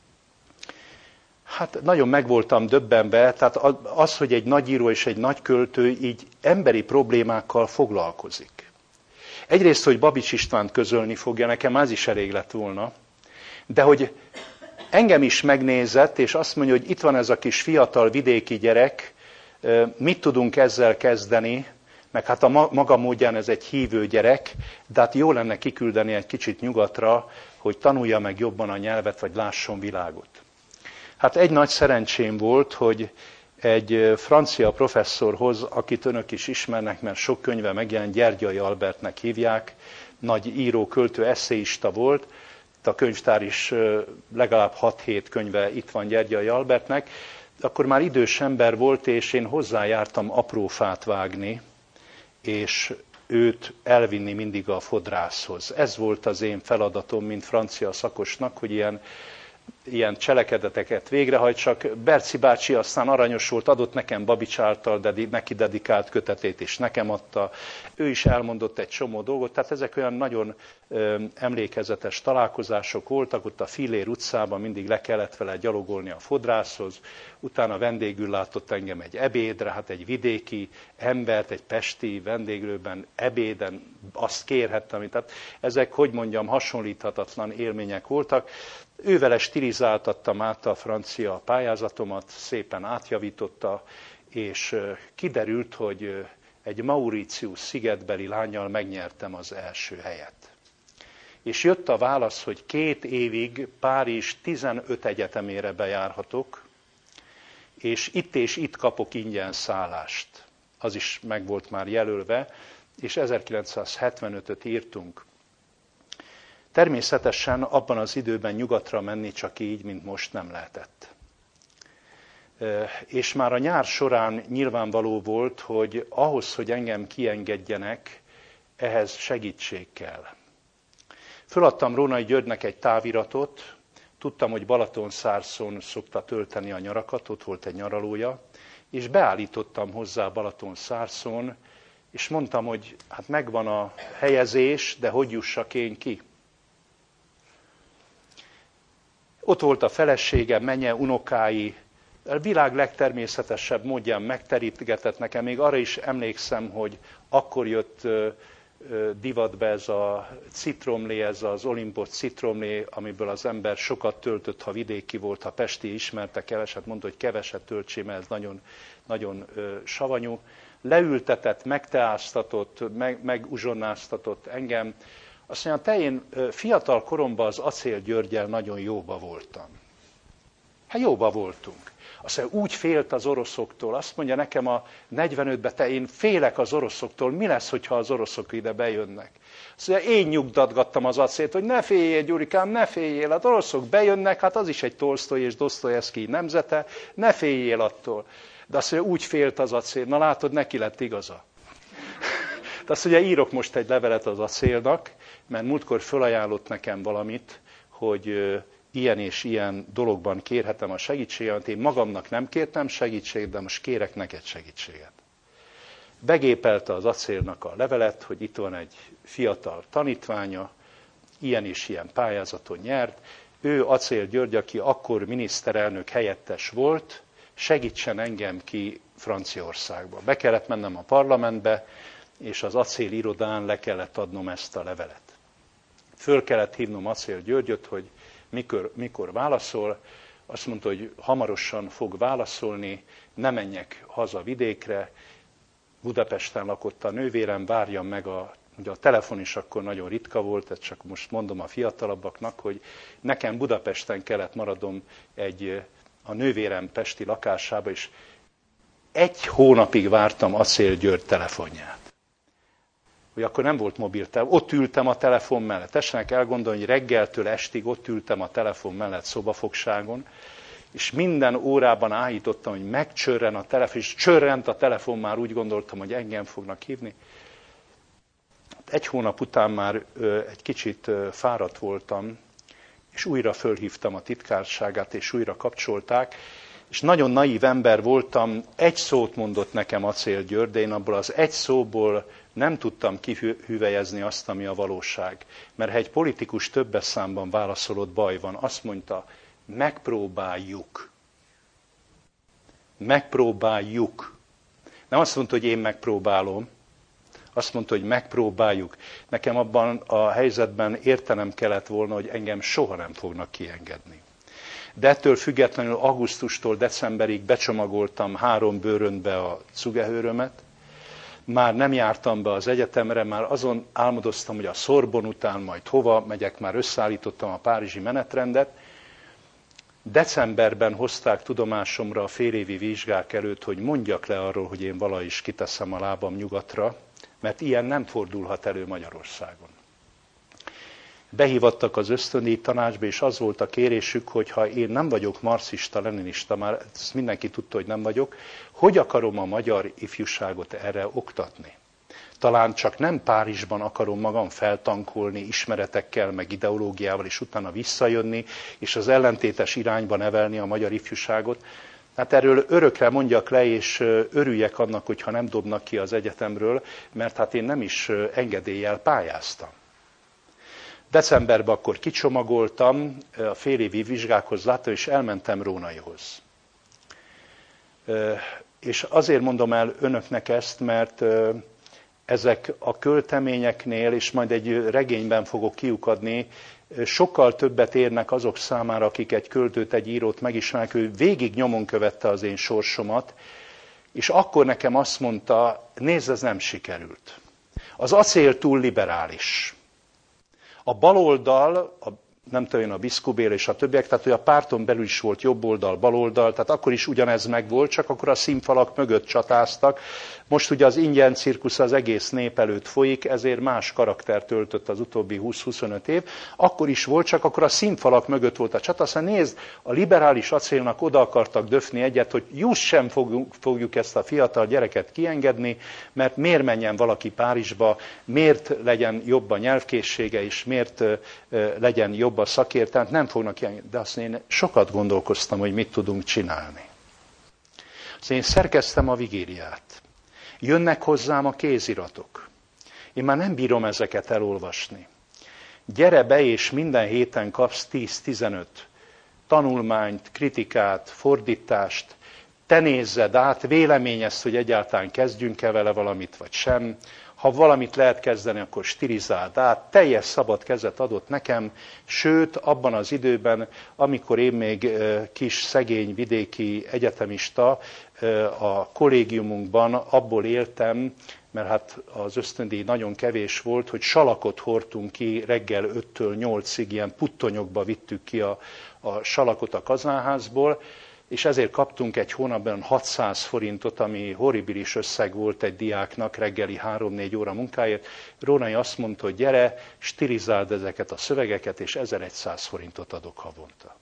Hát nagyon meg voltam döbbenve, tehát az, hogy egy nagyíró és egy nagy költő így emberi problémákkal foglalkozik. Egyrészt, hogy Babics Istvánt közölni fogja, nekem az is elég lett volna, de hogy engem is megnézett, és azt mondja, hogy itt van ez a kis fiatal vidéki gyerek, mit tudunk ezzel kezdeni, meg hát a maga módján ez egy hívő gyerek, de hát jó lenne kiküldeni egy kicsit nyugatra, hogy tanulja meg jobban a nyelvet, vagy lásson világot. Hát egy nagy szerencsém volt, hogy egy francia professzorhoz, akit önök is ismernek, mert sok könyve megjelent, Gyergyai Albertnek hívják, nagy író, költő, esszéista volt, a könyvtár is legalább 6-7 könyve itt van Gyergyai Albertnek, akkor már idős ember volt, és én hozzájártam apró fát vágni, és őt elvinni mindig a fodrászhoz. Ez volt az én feladatom, mint francia szakosnak, hogy ilyen cselekedeteket végrehajtsak. Berci bácsi aztán aranyos volt, adott nekem Babics által neki dedikált kötetét, és nekem adta. Ő is elmondott egy csomó dolgot, tehát ezek olyan nagyon emlékezetes találkozások voltak, ott a Fillér utcában mindig le kellett vele gyalogolni a fodrászhoz, utána vendégül látott engem egy ebédre, hát egy vidéki embert, egy pesti vendéglőben ebéden azt kérhettem, tehát ezek, hogy mondjam, hasonlíthatatlan élmények voltak. Ővele stilizáltattam át a francia pályázatomat, szépen átjavította, és kiderült, hogy egy Mauritius szigetbeli lánnyal megnyertem az első helyet. És jött a válasz, hogy 2 évig Párizs 15 egyetemére bejárhatok, és itt kapok ingyen szállást. Az is meg volt már jelölve, és 1975-öt írtunk. Természetesen abban az időben nyugatra menni csak így, mint most nem lehetett. És már a nyár során nyilvánvaló volt, hogy ahhoz, hogy engem kiengedjenek, ehhez segítség kell. Föladtam Rónai Györgynek egy táviratot, tudtam, hogy Balatonszárszon szokta tölteni a nyarakat, ott volt egy nyaralója, és beállítottam hozzá Balatonszárszon, és mondtam, hogy hát megvan a helyezés, de hogy jussak én ki? Ott volt a felesége, menye, unokái, a világ legtermészetesebb módján megterítgetett nekem. Még arra is emlékszem, hogy akkor jött divatba ez a citromlé, ez az Olympus citromlé, amiből az ember sokat töltött, ha vidéki volt, ha pesti ismerte, keveset, mondta, hogy keveset töltsé, mert ez nagyon, nagyon savanyú. Leültetett, megteáztatott, meguzsonnáztatott engem. Azt mondja, te én fiatal koromban az Acél Györggyel nagyon jóba voltam. Hát jóba voltunk. Azt mondja, úgy félt az oroszoktól. Azt mondja nekem a 45-ben, te én félek az oroszoktól. Mi lesz, hogyha az oroszok ide bejönnek? Azt mondja, én nyugtatgattam az Acélt, hogy ne féljél, Gyurikám, ne féljél. Hát orosok bejönnek, hát az is egy Tolsztoj és Dosztojevszkij nemzete, ne féljél attól. De azt mondja, úgy félt az Acél. Na látod, neki lett igaza. De azt mondja, írok most egy levelet az Acélnak, mert múltkor fölajánlott nekem valamit, hogy ilyen és ilyen dologban kérhetem a segítséget. Én magamnak nem kértem segítséget, de most kérek neked segítséget. Begépelte az Acélnak a levelet, hogy itt van egy fiatal tanítványa, ilyen és ilyen pályázaton nyert. Ő Acél György, aki akkor miniszterelnök helyettes volt, segítsen engem ki Franciaországba. Be kellett mennem a parlamentbe, és az Acél irodán le kellett adnom ezt a levelet. Föl kellett hívnom Acél Györgyöt, hogy mikor válaszol. Azt mondta, hogy hamarosan fog válaszolni, ne menjek haza vidékre. Budapesten lakott a nővérem, várjam meg ugye a telefon is akkor nagyon ritka volt, ezt csak most mondom a fiatalabbaknak, hogy nekem Budapesten kellett maradnom a nővérem pesti lakásába, és 1 hónapig vártam Acél György telefonját. Hogy akkor nem volt mobiltelefon, ott ültem a telefon mellett. Tessenek elgondolni, hogy reggeltől estig ott ültem a telefon mellett szobafogságon, és minden órában áhítottam, hogy megcsörren a telefon, és csörrent a telefon, már úgy gondoltam, hogy engem fognak hívni. 1 hónap után már egy kicsit fáradt voltam, és újra fölhívtam a titkárságát, és újra kapcsolták, és nagyon naív ember voltam, 1 szót mondott nekem Acél György, de én abból az 1 szóból nem tudtam kihüvelyezni azt, ami a valóság. Mert ha egy politikus többes számban válaszolott, baj van. Azt mondta, megpróbáljuk. Megpróbáljuk. Nem azt mondta, hogy én megpróbálom. Azt mondta, hogy megpróbáljuk. Nekem abban a helyzetben értenem kellett volna, hogy engem soha nem fognak kiengedni. De ettől függetlenül augusztustól decemberig becsomagoltam 3 bőröntbe a cugehőrömet. Már nem jártam be az egyetemre, már azon álmodoztam, hogy a Sorbonne után majd hova megyek, már összeállítottam a párizsi menetrendet. Decemberben hozták tudomásomra a félévi vizsgák előtt, hogy mondjak le arról, hogy én valahogy is kiteszem a lábam nyugatra, mert ilyen nem fordulhat elő Magyarországon. Behívattak az ösztöndíj tanácsba, és az volt a kérésük, hogy ha én nem vagyok marxista, leninista, már ezt mindenki tudta, hogy nem vagyok, hogy akarom a magyar ifjúságot erre oktatni? Talán csak nem Párizsban akarom magam feltankolni ismeretekkel, meg ideológiával, és utána visszajönni, és az ellentétes irányba nevelni a magyar ifjúságot. Hát erről örökre mondjak le, és örüljek annak, hogyha nem dobnak ki az egyetemről, mert hát én nem is engedéllyel pályáztam. Decemberben akkor kicsomagoltam, a félévi vizsgákhoz láttam, és elmentem Rónaihoz. És azért mondom el önöknek ezt, mert ezek a költeményeknél, és majd egy regényben fogok kiukadni, sokkal többet érnek azok számára, akik egy költőt, egy írót megismernek, ő végig nyomon követte az én sorsomat, és akkor nekem azt mondta, nézd, ez nem sikerült. Az Acél túl liberális. A baloldal, nem tudom én, a Biszkubél és a többiek, tehát hogy a párton belül is volt jobb oldal, baloldal, tehát akkor is ugyanez megvolt, csak akkor a színfalak mögött csatáztak. Most ugye az ingyen cirkusz az egész nép előtt folyik, ezért más karaktert töltött az utóbbi 20-25 év. Akkor is volt, csak akkor a színfalak mögött volt a csata. Aztán nézd, a liberális Acélnak oda akartak döfni egyet, hogy just sem fogjuk ezt a fiatal gyereket kiengedni, mert miért menjen valaki Párizsba, miért legyen jobb a nyelvkészsége, és miért legyen jobb a szakértelem, nem fognak kiengedni. De azt én sokat gondolkoztam, hogy mit tudunk csinálni. Azt én szerkeztem a vigíliát. Jönnek hozzám a kéziratok. Én már nem bírom ezeket elolvasni. Gyere be, és minden héten kapsz 10-15 tanulmányt, kritikát, fordítást, te nézzed át, véleményezd, hogy egyáltalán kezdjünk-e vele valamit, vagy sem. Ha valamit lehet kezdeni, akkor stilizáld át. Teljes szabad kezet adott nekem, sőt, abban az időben, amikor én még kis, szegény, vidéki egyetemista a kollégiumunkban abból éltem, mert hát az ösztöndíj nagyon kevés volt, hogy salakot hordtunk ki reggel 5-től 8-ig, ilyen puttonyokba vittük ki a salakot a kazánházból, és ezért kaptunk egy hónapban 600 forintot, ami horribilis összeg volt egy diáknak reggeli 3-4 óra munkáért. Rónai azt mondta, hogy gyere, stilizáld ezeket a szövegeket, és 1100 forintot adok havonta.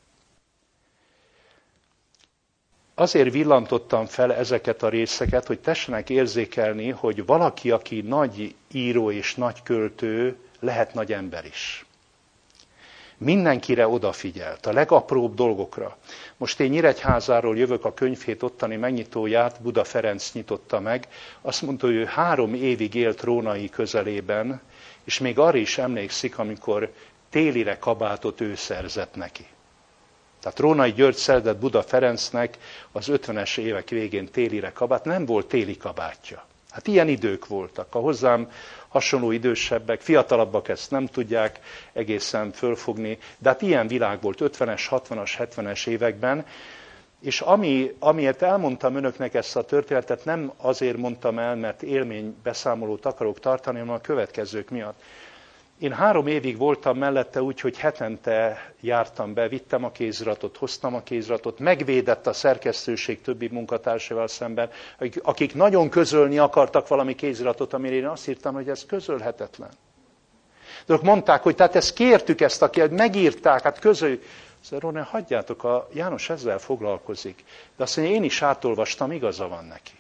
Azért villantottam fel ezeket a részeket, hogy tessenek érzékelni, hogy valaki, aki nagy író és nagy költő, lehet nagy ember is. Mindenkire odafigyelt, a legapróbb dolgokra. Most én Nyíregyházáról jövök, a könyvhét ottani megnyitóját Buda Ferenc nyitotta meg. Azt mondta, hogy ő 3 évig élt Rónai közelében, és még arra is emlékszik, amikor télire kabátot ő szerzett neki. Tehát Rónai György szerzett Buda Ferencnek az 50-es évek végén télire kabát, nem volt téli kabátja. Hát ilyen idők voltak. A hozzám hasonló idősebbek, fiatalabbak ezt nem tudják egészen fölfogni, de hát ilyen világ volt 50-es, 60-as, 70-es években, és amiért elmondtam önöknek ezt a történetet, nem azért mondtam el, mert élménybeszámolót akarok tartani, hanem a következők miatt. Én 3 évig voltam mellette úgy, hogy hetente jártam be, vittem a kéziratot, hoztam a kéziratot, megvédett a szerkesztőség többi munkatársával szemben, akik nagyon közölni akartak valami kéziratot, amire én azt írtam, hogy ez közölhetetlen. De ők mondták, hogy tehát ezt kértük, megírták, hát közöljük. Szóval Róna, hagyjátok, a János ezzel foglalkozik. De azt mondja, én is átolvastam, igaza van neki.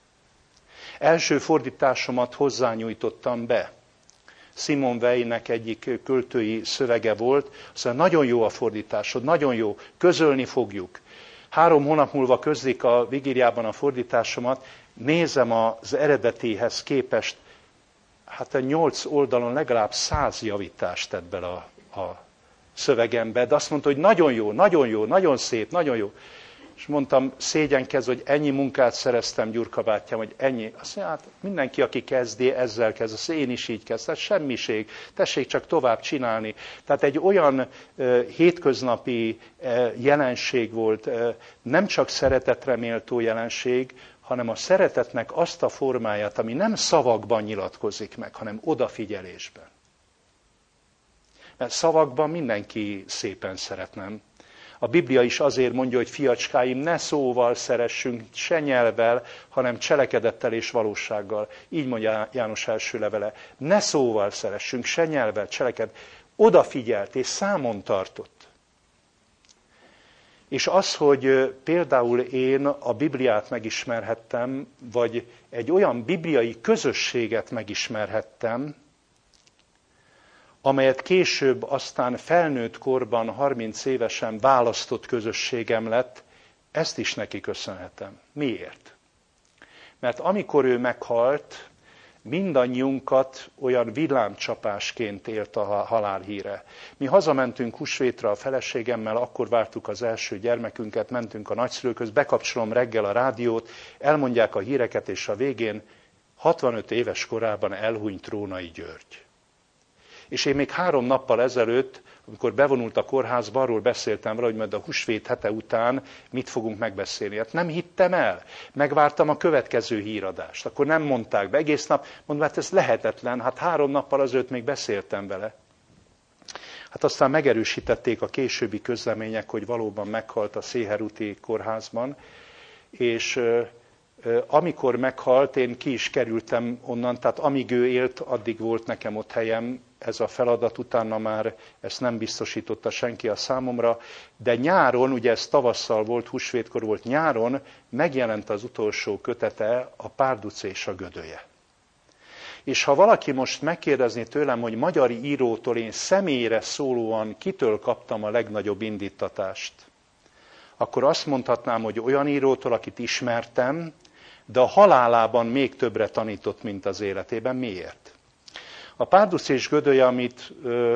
Első fordításomat hozzányújtottam be. Simon Weilnek egyik költői szövege volt, azt mondja, nagyon jó a fordításod, nagyon jó, közölni fogjuk. 3 hónap múlva közlik a vigíliában a fordításomat, nézem az eredetéhez képest, hát a 8 oldalon legalább 100 javítást tett bele a szövegembe, de azt mondta, hogy nagyon jó, nagyon jó, nagyon szép, nagyon jó. És mondtam, szégyenkezz, hogy ennyi munkát szereztem, Gyurka bátyám, hogy ennyi. Azt mondja, hát mindenki, aki kezdi, ezzel kezd, azt én is így kezd. Tehát semmiség, tessék csak tovább csinálni. Tehát egy olyan hétköznapi jelenség volt, nem csak szeretetre méltó jelenség, hanem a szeretetnek azt a formáját, ami nem szavakban nyilatkozik meg, hanem odafigyelésben. Mert szavakban mindenki szépen szeret, nem? A Biblia is azért mondja, hogy fiacskáim, ne szóval szeressünk, se nyelvvel, hanem cselekedettel és valósággal. Így mondja János első levele. Ne szóval szeressünk, se nyelvvel, cselekedet. Odafigyelt és számon tartott. És az, hogy például én a Bibliát megismerhettem, vagy egy olyan bibliai közösséget megismerhettem, amelyet később aztán felnőtt korban, 30 évesen választott közösségem lett, ezt is neki köszönhetem. Miért? Mert amikor ő meghalt, mindannyiunkat olyan villámcsapásként élt a halálhíre. Mi hazamentünk húsvétra a feleségemmel, akkor vártuk az első gyermekünket, mentünk a nagyszülőkhöz, bekapcsolom reggel a rádiót, elmondják a híreket, és a végén 65 éves korában elhunyt Rónai György. És én még 3 nappal ezelőtt, amikor bevonult a kórházba, arról beszéltem vele, hogy majd a húsvét hete után mit fogunk megbeszélni. Hát nem hittem el. Megvártam a következő híradást. Akkor nem mondták be egész nap. Mondom, hát ez lehetetlen. Hát 3 nappal azelőtt még beszéltem vele. Hát aztán megerősítették a későbbi közlemények, hogy valóban meghalt a Széherúti kórházban. És amikor meghalt, én ki is kerültem onnan, tehát amíg ő élt, addig volt nekem ott helyem. Ez a feladat, utána már ezt nem biztosította senki a számomra, de nyáron, ugye ez tavasszal volt, húsvétkor volt, nyáron megjelent az utolsó kötete, a Párduc és a Gödöje. És ha valaki most megkérdezné tőlem, hogy magyar írótól én személyre szólóan kitől kaptam a legnagyobb indítatást, akkor azt mondhatnám, hogy olyan írótól, akit ismertem, de a halálában még többre tanított, mint az életében. Miért? A Párduc és Gödöje, amit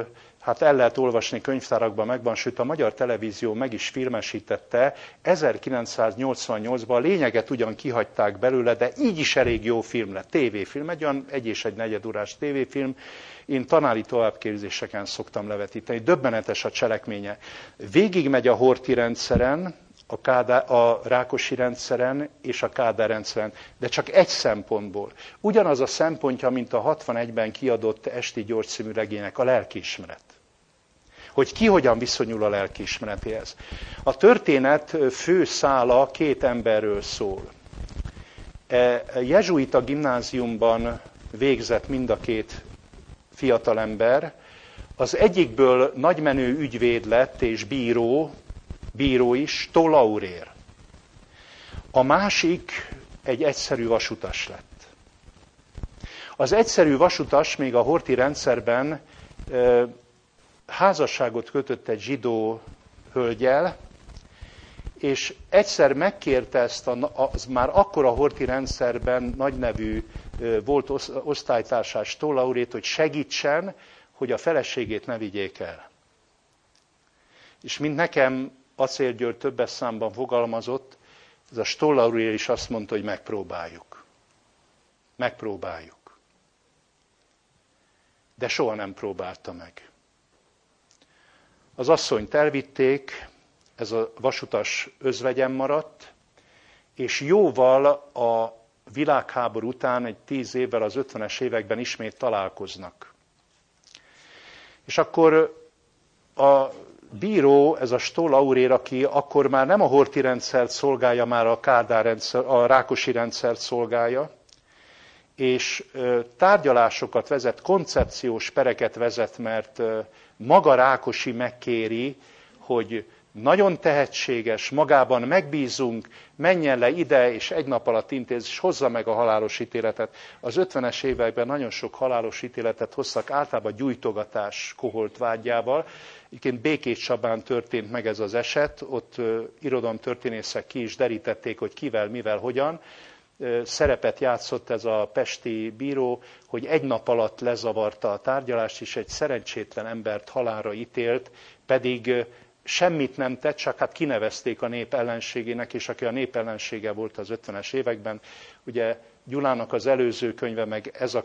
hát el lehet olvasni könyvtárakban, megvan, sőt a magyar televízió meg is filmesítette, 1988-ban a lényeget ugyan kihagyták belőle, de így is elég jó film lett, tévéfilm, egy olyan 1,4 órás tévéfilm. Én tanári továbbképzéseken szoktam levetíteni, döbbenetes a cselekménye. Végigmegy a Horthy rendszeren, a Rákosi rendszeren és a Kádár rendszeren, de csak egy szempontból. Ugyanaz a szempontja, mint a 61-ben kiadott Esti György című regénynek, a lelkiismeret. Hogy ki hogyan viszonyul a lelkiismeretéhez. A történet fő szála két emberről szól. Jezsuita gimnáziumban végzett mind a két fiatalember. Az egyikből nagymenő ügyvéd lett és bíró is, Stoll Aurér. A másik egy egyszerű vasutas lett. Az egyszerű vasutas még a Horthy rendszerben házasságot kötött egy zsidó hölgyel, és egyszer megkérte ezt az már akkor a Horthy rendszerben nagynevű volt osztálytársás Stoll Aurét, hogy segítsen, hogy a feleségét ne vigyék el. És mint nekem Acél György többes számban fogalmazott, ez a Stoll Aurér is azt mondta, hogy megpróbáljuk. Megpróbáljuk. De soha nem próbálta meg. Az asszonyt elvitték, ez a vasutas özvegyen maradt, és jóval a világháború után, egy 10 évvel az 50-es években ismét találkoznak. És akkor a bíró, ez a Stoll Aurér, aki akkor már nem a Horthy rendszert szolgálja, már a Kádár rendszer, a Rákosi rendszert szolgálja, és tárgyalásokat vezet, koncepciós pereket vezet, mert maga Rákosi megkéri, hogy nagyon tehetséges, magában megbízunk, menjen le ide, és egy nap alatt intéz, és hozza meg a halálos ítéletet. Az 50-es években nagyon sok halálos ítéletet hoztak, általában gyújtogatás koholt vágyával. Egyébként Békés Csabán történt meg ez az eset, ott irodalomtörténészek ki is derítették, hogy kivel, mivel, hogyan. Szerepet játszott ez a pesti bíró, hogy egy nap alatt lezavarta a tárgyalást, és egy szerencsétlen embert halálra ítélt, pedig semmit nem tett, csak hát kinevezték a nép ellenségének, és aki a nép ellensége volt az 50-es években. Ugye Gyulának az előző könyve, meg ez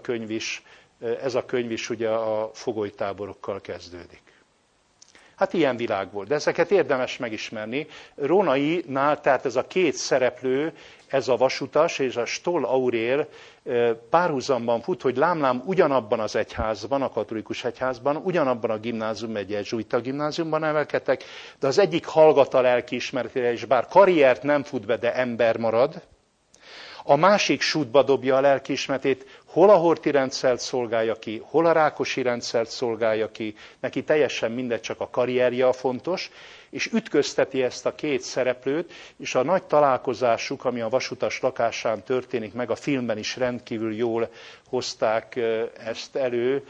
a könyv is ugye a fogolytáborokkal kezdődik. Hát ilyen világ volt, de ezeket érdemes megismerni. Rónainál, tehát ez a két szereplő, ez a vasutas és a Stoll Aurér párhuzamban fut, hogy lám ugyanabban az egyházban, a katolikus egyházban, ugyanabban a gimnáziumban, egy jezsuita gimnáziumban emelkedtek, de az egyik hallgat a lelkiismeretére, és bár karriert nem fut be, de ember marad, a másik sútba dobja a lelkiismeretét, hol a Horthy rendszert szolgálja ki, hol a Rákosi rendszert szolgálja ki, neki teljesen mindegy, csak a karrierje a fontos, és ütközteti ezt a két szereplőt, és a nagy találkozásuk, ami a vasutas lakásán történik meg, a filmben is rendkívül jól hozták ezt elő,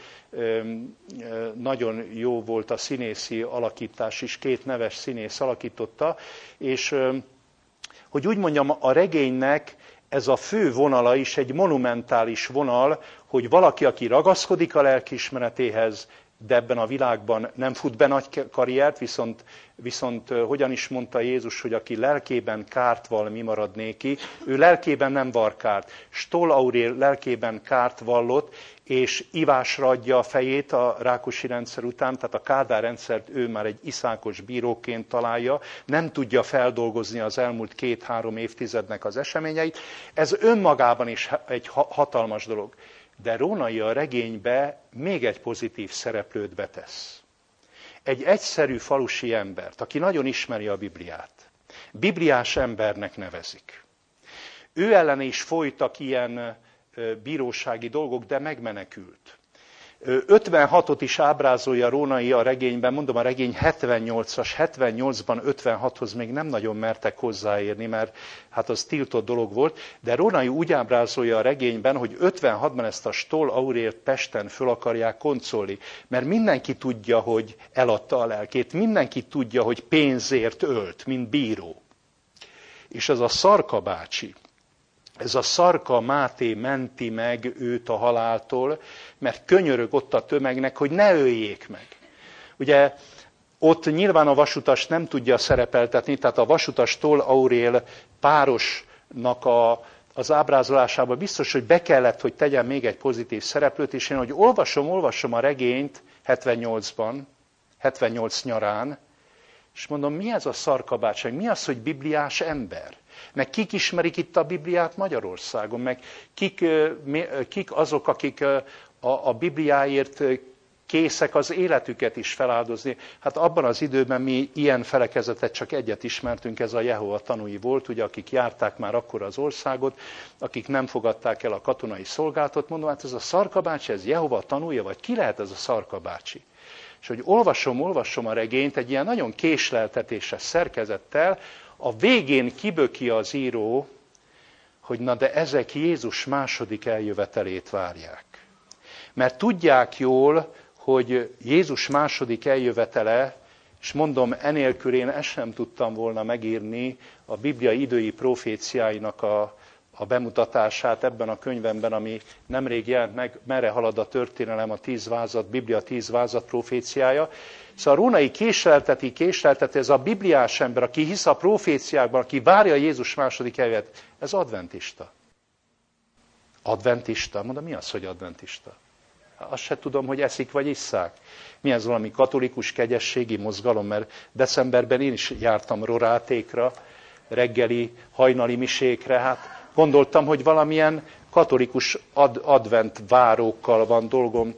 nagyon jó volt a színészi alakítás is, két neves színész alakította, és hogy úgy mondjam, a regénynek ez a fő vonala is egy monumentális vonal, hogy valaki, aki ragaszkodik a lelkiismeretéhez, de ebben a világban nem fut be nagy karriert, viszont hogyan is mondta Jézus, hogy aki lelkében kárt val, mi marad néki, ő lelkében nem var kárt. Stoll Aurér lelkében kárt vallott, és ivásra adja a fejét a Rákosi rendszer után, tehát a Kádár rendszert ő már egy iszákos bíróként találja, nem tudja feldolgozni az elmúlt 2-3 évtizednek az eseményeit. Ez önmagában is egy hatalmas dolog. De Rónai a regénybe még egy pozitív szereplőt betesz. Egy egyszerű falusi embert, aki nagyon ismeri a Bibliát. Bibliás embernek nevezik. Ő ellen is folytak ilyen bírósági dolgok, de megmenekült. 56-ot is ábrázolja Rónai a regényben, mondom, a regény 78-as, 78-ban 56-hoz még nem nagyon mertek hozzáérni, mert hát az tiltott dolog volt, de Rónai úgy ábrázolja a regényben, hogy 56-ban ezt a Stoll Aurért Pesten föl akarják koncolni, mert mindenki tudja, hogy eladta a lelkét, mindenki tudja, hogy pénzért ölt, mint bíró. És ez a Szarka bácsi, ez a Szarka Máté menti meg őt a haláltól, mert könyörög ott a tömegnek, hogy ne öljék meg. Ugye ott nyilván a vasutas nem tudja szerepeltetni, tehát a vasutastól Aurél párosnak az ábrázolásában biztos, hogy be kellett, hogy tegyen még egy pozitív szereplőt, és én, hogy olvasom a regényt 78-ban, 78 nyarán, és mondom, mi ez a szarkabátság, mi az, hogy bibliás ember? Meg kik ismerik itt a Bibliát Magyarországon, meg kik azok, akik a Bibliáért készek az életüket is feláldozni. Hát abban az időben mi ilyen felekezetet csak egyet ismertünk, ez a Jehova tanúi volt, ugye, akik járták már akkor az országot, akik nem fogadták el a katonai szolgálatot. Mondom, hát ez a szarkabácsi, ez Jehova tanúja, vagy ki lehet ez a szarkabácsi? És hogy olvasom a regényt egy ilyen nagyon késleltetéses szerkezettel, a végén kiböki az író, hogy na de ezek Jézus második eljövetelét várják. Mert tudják jól, hogy Jézus második eljövetele, és mondom, enélkül én ezt sem tudtam volna megírni a Biblia idői proféciáinak a bemutatását ebben a könyvemben, ami nemrég jelent meg, Merre halad a történelem, a 10 vázat, Biblia 10 vázat proféciája. Szóval a rónai késlelteti, ez a bibliás ember, aki hisz a proféciákban, aki várja Jézus második eljövetét, ez adventista. Adventista? Mondom, mi az, hogy adventista? Azt se tudom, hogy eszik vagy isszák. Mi ez, valami katolikus kegyességi mozgalom, mert decemberben én is jártam rorátékra, reggeli, hajnali misékre, hát gondoltam, hogy valamilyen katolikus advent várókkal van dolgom.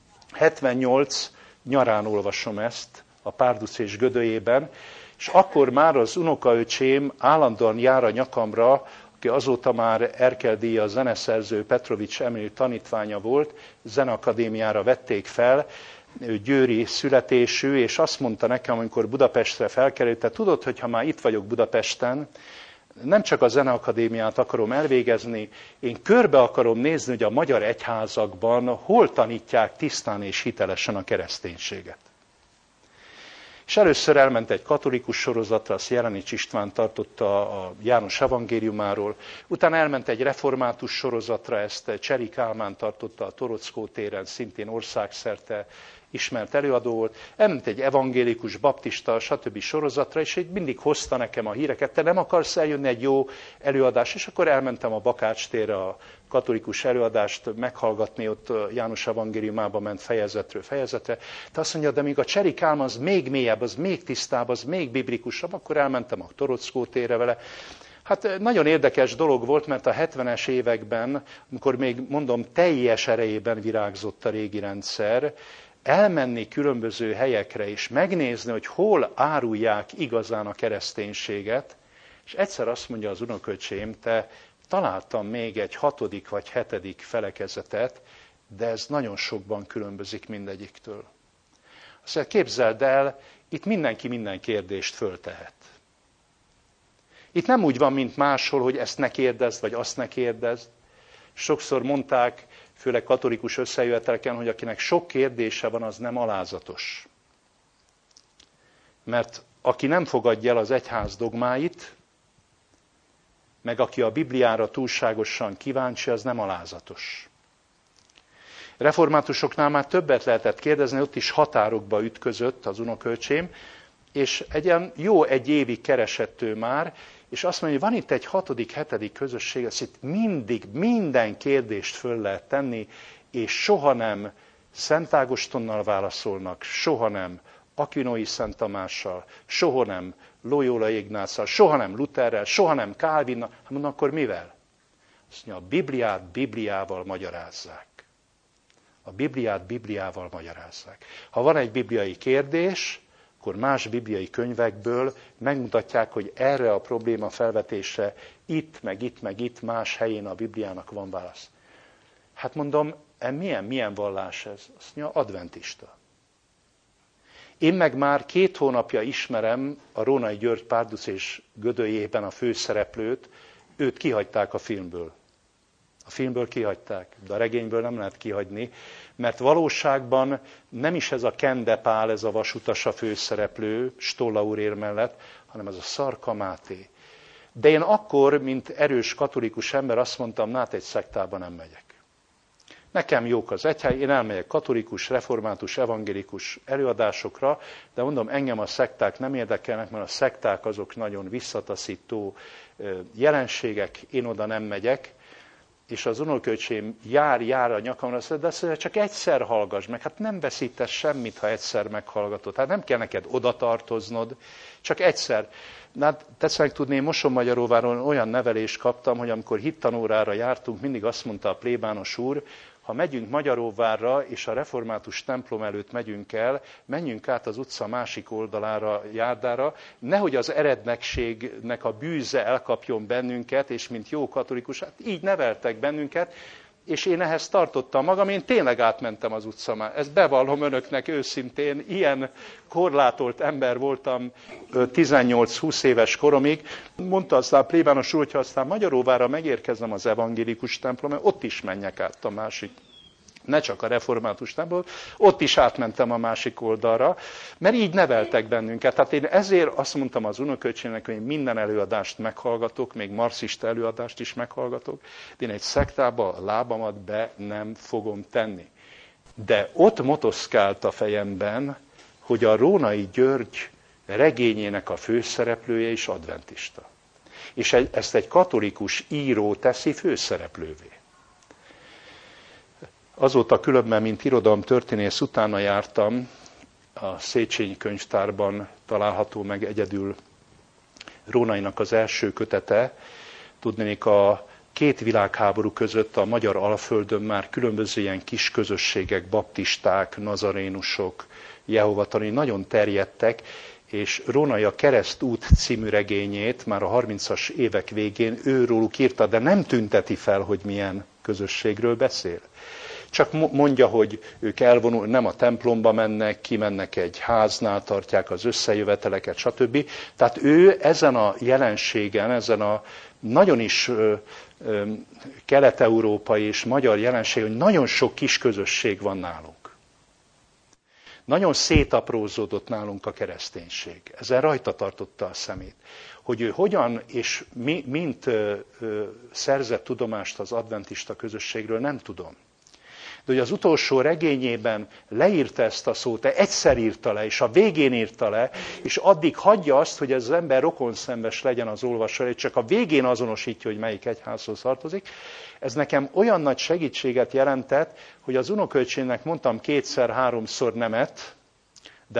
78 nyarán olvasom ezt a Párduc és Gödölyében, és akkor már az unokaöcsém állandóan jár a nyakamra, aki azóta már Erkel-díjas a zeneszerző Petrovics Emil tanítványa volt, zeneakadémiára vették fel, ő győri születésű, és azt mondta nekem, amikor Budapestre felkerült, tudod, hogy ha már itt vagyok Budapesten, nem csak a zeneakadémiát akarom elvégezni, én körbe akarom nézni, hogy a magyar egyházakban hol tanítják tisztán és hitelesen a kereszténységet. És először elment egy katolikus sorozatra, azt Jelenics István tartotta a János evangéliumáról, utána elment egy református sorozatra, ezt Cseri Kálmán tartotta a Torockó téren, szintén országszerte ismert előadó volt, elment egy evangélikus, baptista, stb. Sorozatra, és így mindig hozta nekem a híreket, te nem akarsz eljönni egy jó előadás, és akkor elmentem a Bakács térre a katolikus előadást meghallgatni, ott János evangéliumában ment fejezetről fejezetre. Te azt mondja, de még a Cseri Kálmán az még mélyebb, az még tisztább, az még biblikusabb, akkor elmentem a Torockó térre vele. Hát nagyon érdekes dolog volt, mert a 70-es években, amikor még mondom teljes erejében virágzott a régi rendszer, elmenni különböző helyekre és megnézni, hogy hol árulják igazán a kereszténységet, és egyszer azt mondja az unoköcsém, te találtam még egy 6. vagy 7. felekezetet, de ez nagyon sokban különbözik mindegyiktől. Azt mondja, képzeld el, itt mindenki minden kérdést föltehet. Itt nem úgy van, mint máshol, hogy ezt ne kérdezd, vagy azt ne kérdezd. Sokszor mondták, főleg katolikus összejöveteleken, hogy akinek sok kérdése van, az nem alázatos. Mert aki nem fogadja el az egyház dogmáit, meg aki a Bibliára túlságosan kíváncsi, az nem alázatos. Reformátusoknál már többet lehetett kérdezni, ott is határokba ütközött az unoköcsém, és egy évig keresett ő már, és azt mondja, hogy van itt egy 6., 7. közösség, ezt itt mindig minden kérdést föl lehet tenni, és soha nem Szent Ágostonnal válaszolnak, soha nem Akinói Szent Tamással, soha nem Loyola Ignáccal, soha nem Lutherrel, soha nem Calvinnal, hát mondom, akkor mivel? Azt mondja, a Bibliát Bibliával magyarázzák. A Bibliát Bibliával magyarázzák. Ha van egy bibliai kérdés, akkor más bibliai könyvekből megmutatják, hogy erre a probléma felvetésre itt, meg itt, más helyén a Bibliának van válasz. Hát mondom, milyen vallás ez? Azt mondja, adventista. Én meg már 2 hónapja ismerem a Rónai György Párduc és Gödölyében a főszereplőt, őt kihagyták a filmből. A filmből kihagyták, de a regényből nem lehet kihagyni, mert valóságban nem is ez a Kende Pál, ez a vasutas a főszereplő, Stoll Aurél mellett, hanem ez a Szarka Máté. De én akkor, mint erős katolikus ember azt mondtam, hát egy szektába nem megyek. Nekem jók az egyház, én elmegyek katolikus, református, evangélikus előadásokra, de mondom, engem a szekták nem érdekelnek, mert a szekták azok nagyon visszataszító jelenségek, én oda nem megyek, és az unoköcsém jár a nyakamra, de azt mondja, csak egyszer hallgass meg. Hát nem veszítesz semmit, ha egyszer meghallgatod. Hát nem kell neked oda tartoznod, csak egyszer. Hát tetsz meg tudni, én Mosonmagyaróváron olyan nevelést kaptam, hogy amikor hittanórára jártunk, mindig azt mondta a plébános úr, ha megyünk Magyaróvárra, és a református templom előtt megyünk el, menjünk át az utca másik oldalára, járdára, nehogy az erednekségnek a bűze elkapjon bennünket, és mint jó katolikus, hát így neveltek bennünket, és én ehhez tartottam magam, én tényleg átmentem az utcán. Ezt bevallom önöknek őszintén, ilyen korlátolt ember voltam 18-20 éves koromig. Mondta aztán a plébános úr, hogyha aztán Magyaróvárra megérkezem az evangélikus templomra, ott is menjek át a másik. Ne csak a református templom, ott is átmentem a másik oldalra, mert így neveltek bennünket. Tehát én ezért azt mondtam az unoköcsémnek, hogy én minden előadást meghallgatok, még marxista előadást is meghallgatok, de én egy szektába a lábamat be nem fogom tenni. De ott motoszkált a fejemben, hogy a Rónai György regényének a főszereplője is adventista. És ezt egy katolikus író teszi főszereplővé. Azóta különben, mint irodalomtörténész, utána jártam, a Széchenyi könyvtárban található meg egyedül Rónainak az első kötete. Tudnék, a két világháború között a magyar Alföldön már különböző ilyen kis közösségek, baptisták, nazarénusok, Jehova tanúi nagyon terjedtek, és Rónai a Keresztút című regényét már a 30-as évek végén őróluk írta, de nem tünteti fel, hogy milyen közösségről beszél. Csak mondja, hogy ők elvonul, nem a templomba mennek, kimennek egy háznál, tartják az összejöveteleket, stb. Tehát ő ezen a jelenségen, ezen a nagyon is kelet-európai és magyar jelenség, hogy nagyon sok kis közösség van nálunk. Nagyon szétaprózódott nálunk a kereszténység. Ezen rajta tartotta a szemét. Hogy ő hogyan és mint szerzett tudomást az adventista közösségről, nem tudom. De hogy az utolsó regényében leírta ezt a szót, egyszer írta le, és a végén írta le, és addig hagyja azt, hogy ez az ember rokonszenves legyen az olvasó, csak a végén azonosítja, hogy melyik egyházhoz tartozik. Ez nekem olyan nagy segítséget jelentett, hogy az unoköcsémnek mondtam 2-3-szor nemet, de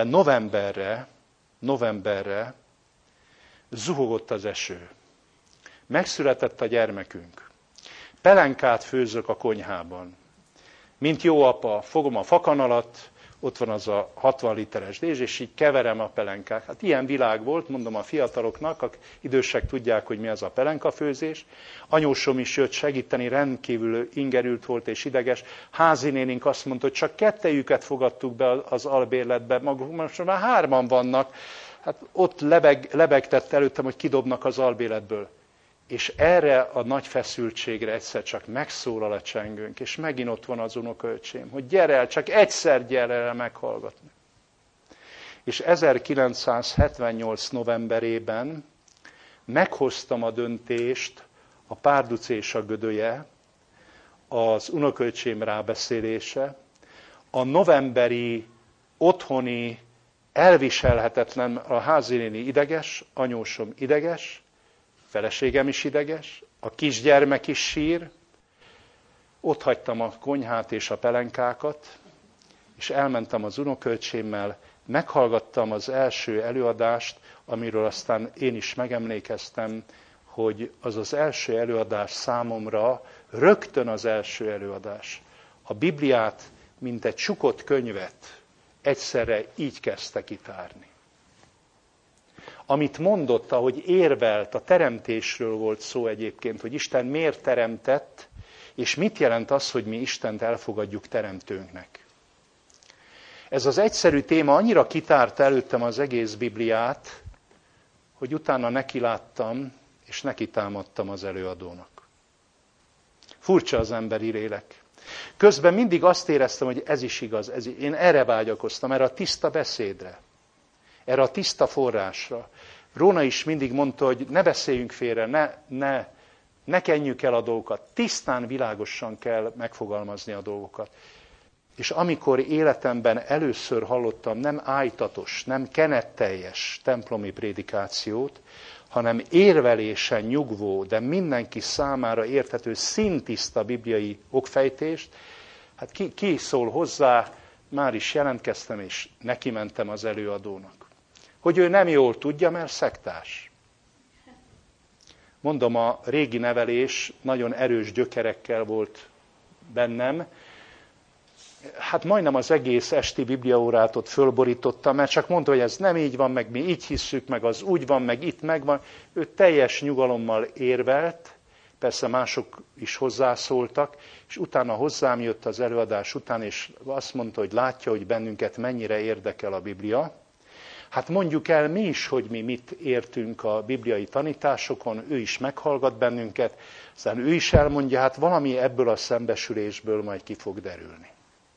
novemberre zuhogott az eső. Megszületett a gyermekünk. Pelenkát főzök a konyhában. Mint jó apa, fogom a fakanalat, ott van az a 60 literes dézs, és így keverem a pelenkát. Hát ilyen világ volt, mondom a fiataloknak, a idősek tudják, hogy mi az a pelenkafőzés. Anyósom is jött segíteni, rendkívül ingerült volt és ideges. Házinénink azt mondta, hogy csak kettejüket fogadtuk be az albérletbe, maguk most már 3-an vannak. Hát ott lebegtett előttem, hogy kidobnak az albérletből. És erre a nagy feszültségre egyszer csak megszólal a csengőnk, és megint ott van az unokaöcsém, hogy gyere el, csak egyszer gyere el meghallgatni. És 1978 novemberében meghoztam a döntést, a Párduc és a Gödöje, az unokaöcsém rábeszélése, a novemberi otthoni elviselhetetlen, a házinéni ideges, anyósom ideges, feleségem is ideges, a kisgyermek is sír, ott hagytam a konyhát és a pelenkákat, és elmentem az unokaöcsémmel, meghallgattam az első előadást, amiről aztán én is megemlékeztem, hogy az az első előadás számomra, rögtön az első előadás. A Bibliát, mint egy csukott könyvet, egyszerre így kezdte kitárni. Amit mondott, ahogy érvelt, a teremtésről volt szó egyébként, hogy Isten miért teremtett, és mit jelent az, hogy mi Istent elfogadjuk teremtőnknek. Ez az egyszerű téma annyira kitárta előttem az egész Bibliát, hogy utána nekiláttam, és nekitámadtam az előadónak. Furcsa az emberi lélek. Közben mindig azt éreztem, hogy ez is igaz. Én erre vágyakoztam, erre a tiszta beszédre. Erre a tiszta forrásra. Róna is mindig mondta, hogy ne beszéljünk félre, ne Ne kenjük el a dolgokat. Tisztán, világosan kell megfogalmazni a dolgokat. És amikor életemben először hallottam nem ájtatos, nem kenetteljes templomi prédikációt, hanem érvelésen nyugvó, de mindenki számára érthető, szintiszta bibliai okfejtést, hát ki szól hozzá, már is jelentkeztem, és neki mentem az előadónak. Hogy ő nem jól tudja, mert szektás. Mondom, a régi nevelés nagyon erős gyökerekkel volt bennem. Hát majdnem az egész esti bibliaórát ott fölborítottam, mert csak mondta, hogy ez nem így van, meg mi így hisszük, meg az úgy van, meg itt megvan. Ő teljes nyugalommal érvelt, persze mások is hozzászóltak, és utána hozzám jött az előadás után, és azt mondta, hogy látja, hogy bennünket mennyire érdekel a Biblia. Hát mondjuk el mi is, hogy mi mit értünk a bibliai tanításokon, ő is meghallgat bennünket, aztán ő is elmondja, hát valami ebből a szembesülésből majd ki fog derülni.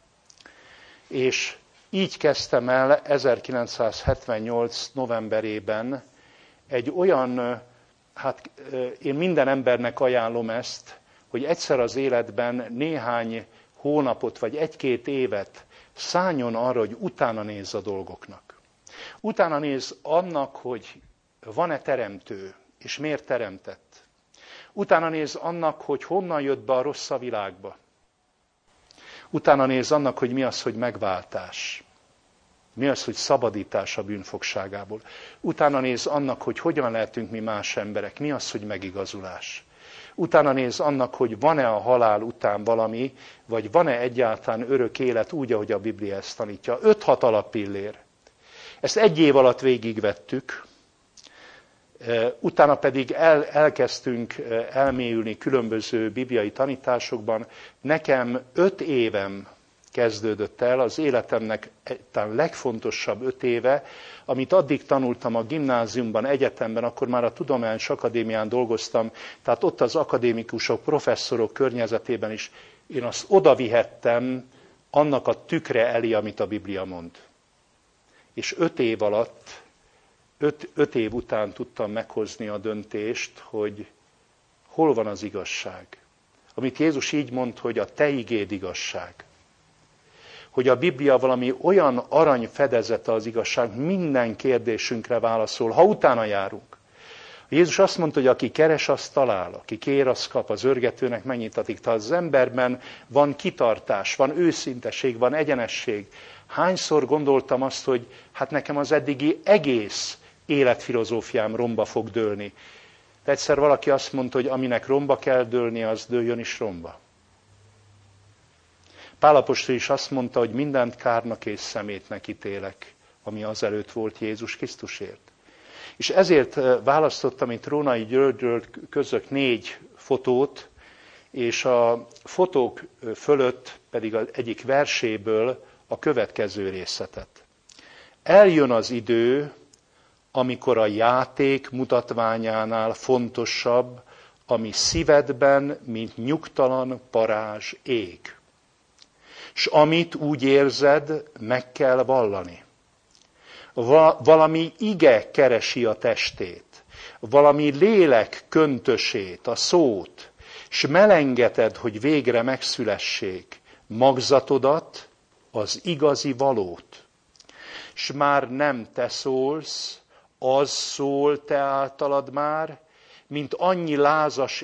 És így kezdtem el 1978. novemberében egy olyan, hát én minden embernek ajánlom ezt, hogy egyszer az életben néhány hónapot vagy egy-két évet szálljon arra, hogy utána nézz a dolgoknak. Utána nézz annak, hogy van-e teremtő, és miért teremtett. Utána nézz annak, hogy honnan jött be a rossz a világba. Utána nézz annak, hogy mi az, hogy megváltás. Mi az, hogy szabadítás a bűnfogságából. Utána nézz annak, hogy hogyan lehetünk mi más emberek. Mi az, hogy megigazulás. Utána nézz annak, hogy van-e a halál után valami, vagy van-e egyáltalán örök élet úgy, ahogy a Biblia ezt tanítja. 5-6 alappillér. Ezt egy év alatt végigvettük, utána pedig elkezdtünk elmélyülni különböző bibliai tanításokban. Nekem 5 évem kezdődött el, az életemnek talán legfontosabb 5 éve, amit addig tanultam a gimnáziumban, egyetemben, akkor már a Tudományos Akadémián dolgoztam, tehát ott az akadémikusok, professzorok környezetében is én azt odavihettem annak a tükre elé, amit a Biblia mond. És 5 év alatt, 5 év után tudtam meghozni a döntést, hogy hol van az igazság. Amit Jézus így mond, hogy a te igéd igazság. Hogy a Biblia valami olyan aranyfedezete az igazság, minden kérdésünkre válaszol, ha utána járunk. Jézus azt mondta, hogy aki keres, azt talál, aki kér, azt kap, az örgetőnek megnyitatik. Tehát az emberben van kitartás, van őszinteség, van egyenesség. Hányszor gondoltam azt, hogy hát nekem az eddigi egész életfilozófiám romba fog dőlni. De egyszer valaki azt mondta, hogy aminek romba kell dőlnie, az dőljön is romba. Pál apostol is azt mondta, hogy mindent kárnak és szemétnek ítélek, ami azelőtt volt Jézus Krisztusért. És ezért választottam itt Rónai Györgyről közök 4 fotót, és a fotók fölött pedig az egyik verséből a következő részletet. Eljön az idő, amikor a játék mutatványánál fontosabb, ami szívedben, mint nyugtalan parázs ég. S amit úgy érzed, meg kell vallani. Valami ige keresi a testét, valami lélek köntösét, a szót, s melengeted, hogy végre megszülessék magzatodat, az igazi valót. S már nem te szólsz, az szól te általad már, mint annyi lázas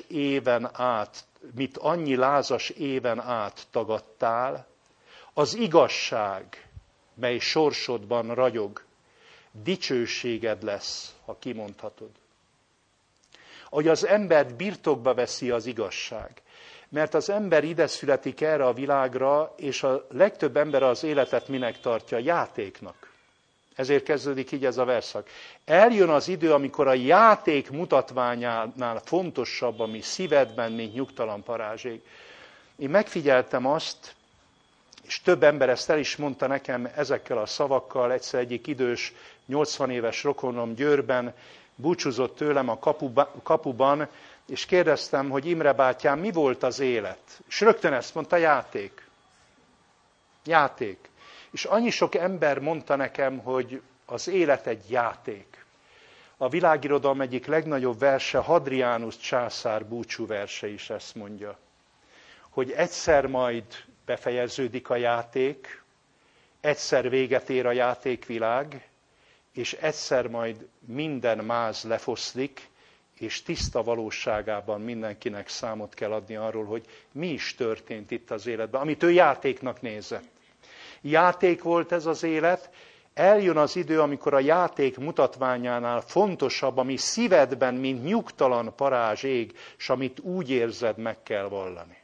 éven át tagadtál, az igazság, mely sorsodban ragyog, dicsőséged lesz, ha kimondhatod. Ahogy az embert birtokba veszi az igazság. Mert az ember ide születik erre a világra, és a legtöbb ember az életet minek tartja? Játéknak. Ezért kezdődik így ez a verszak. Eljön az idő, amikor a játék mutatványánál fontosabb, ami szívedben, mint nyugtalan parázség. Én megfigyeltem azt, és több ember ezt el is mondta nekem ezekkel a szavakkal, egyszer egyik idős, 80 éves rokonom Győrben búcsúzott tőlem a kapuban, és kérdeztem, hogy Imre bátyám, mi volt az élet? És rögtön ezt mondta, játék. Játék. És annyi sok ember mondta nekem, hogy az élet egy játék. A világirodalom egyik legnagyobb verse, Hadrianus császár búcsúverse is ezt mondja, hogy egyszer majd befejeződik a játék, egyszer véget ér a játékvilág, és egyszer majd minden máz lefoszlik, és tiszta valóságában mindenkinek számot kell adni arról, hogy mi is történt itt az életben, amit ő játéknak nézett. Játék volt ez az élet, eljön az idő, amikor a játék mutatványánál fontosabb, ami szívedben, mint nyugtalan parázs ég, és amit úgy érzed, meg kell vallani.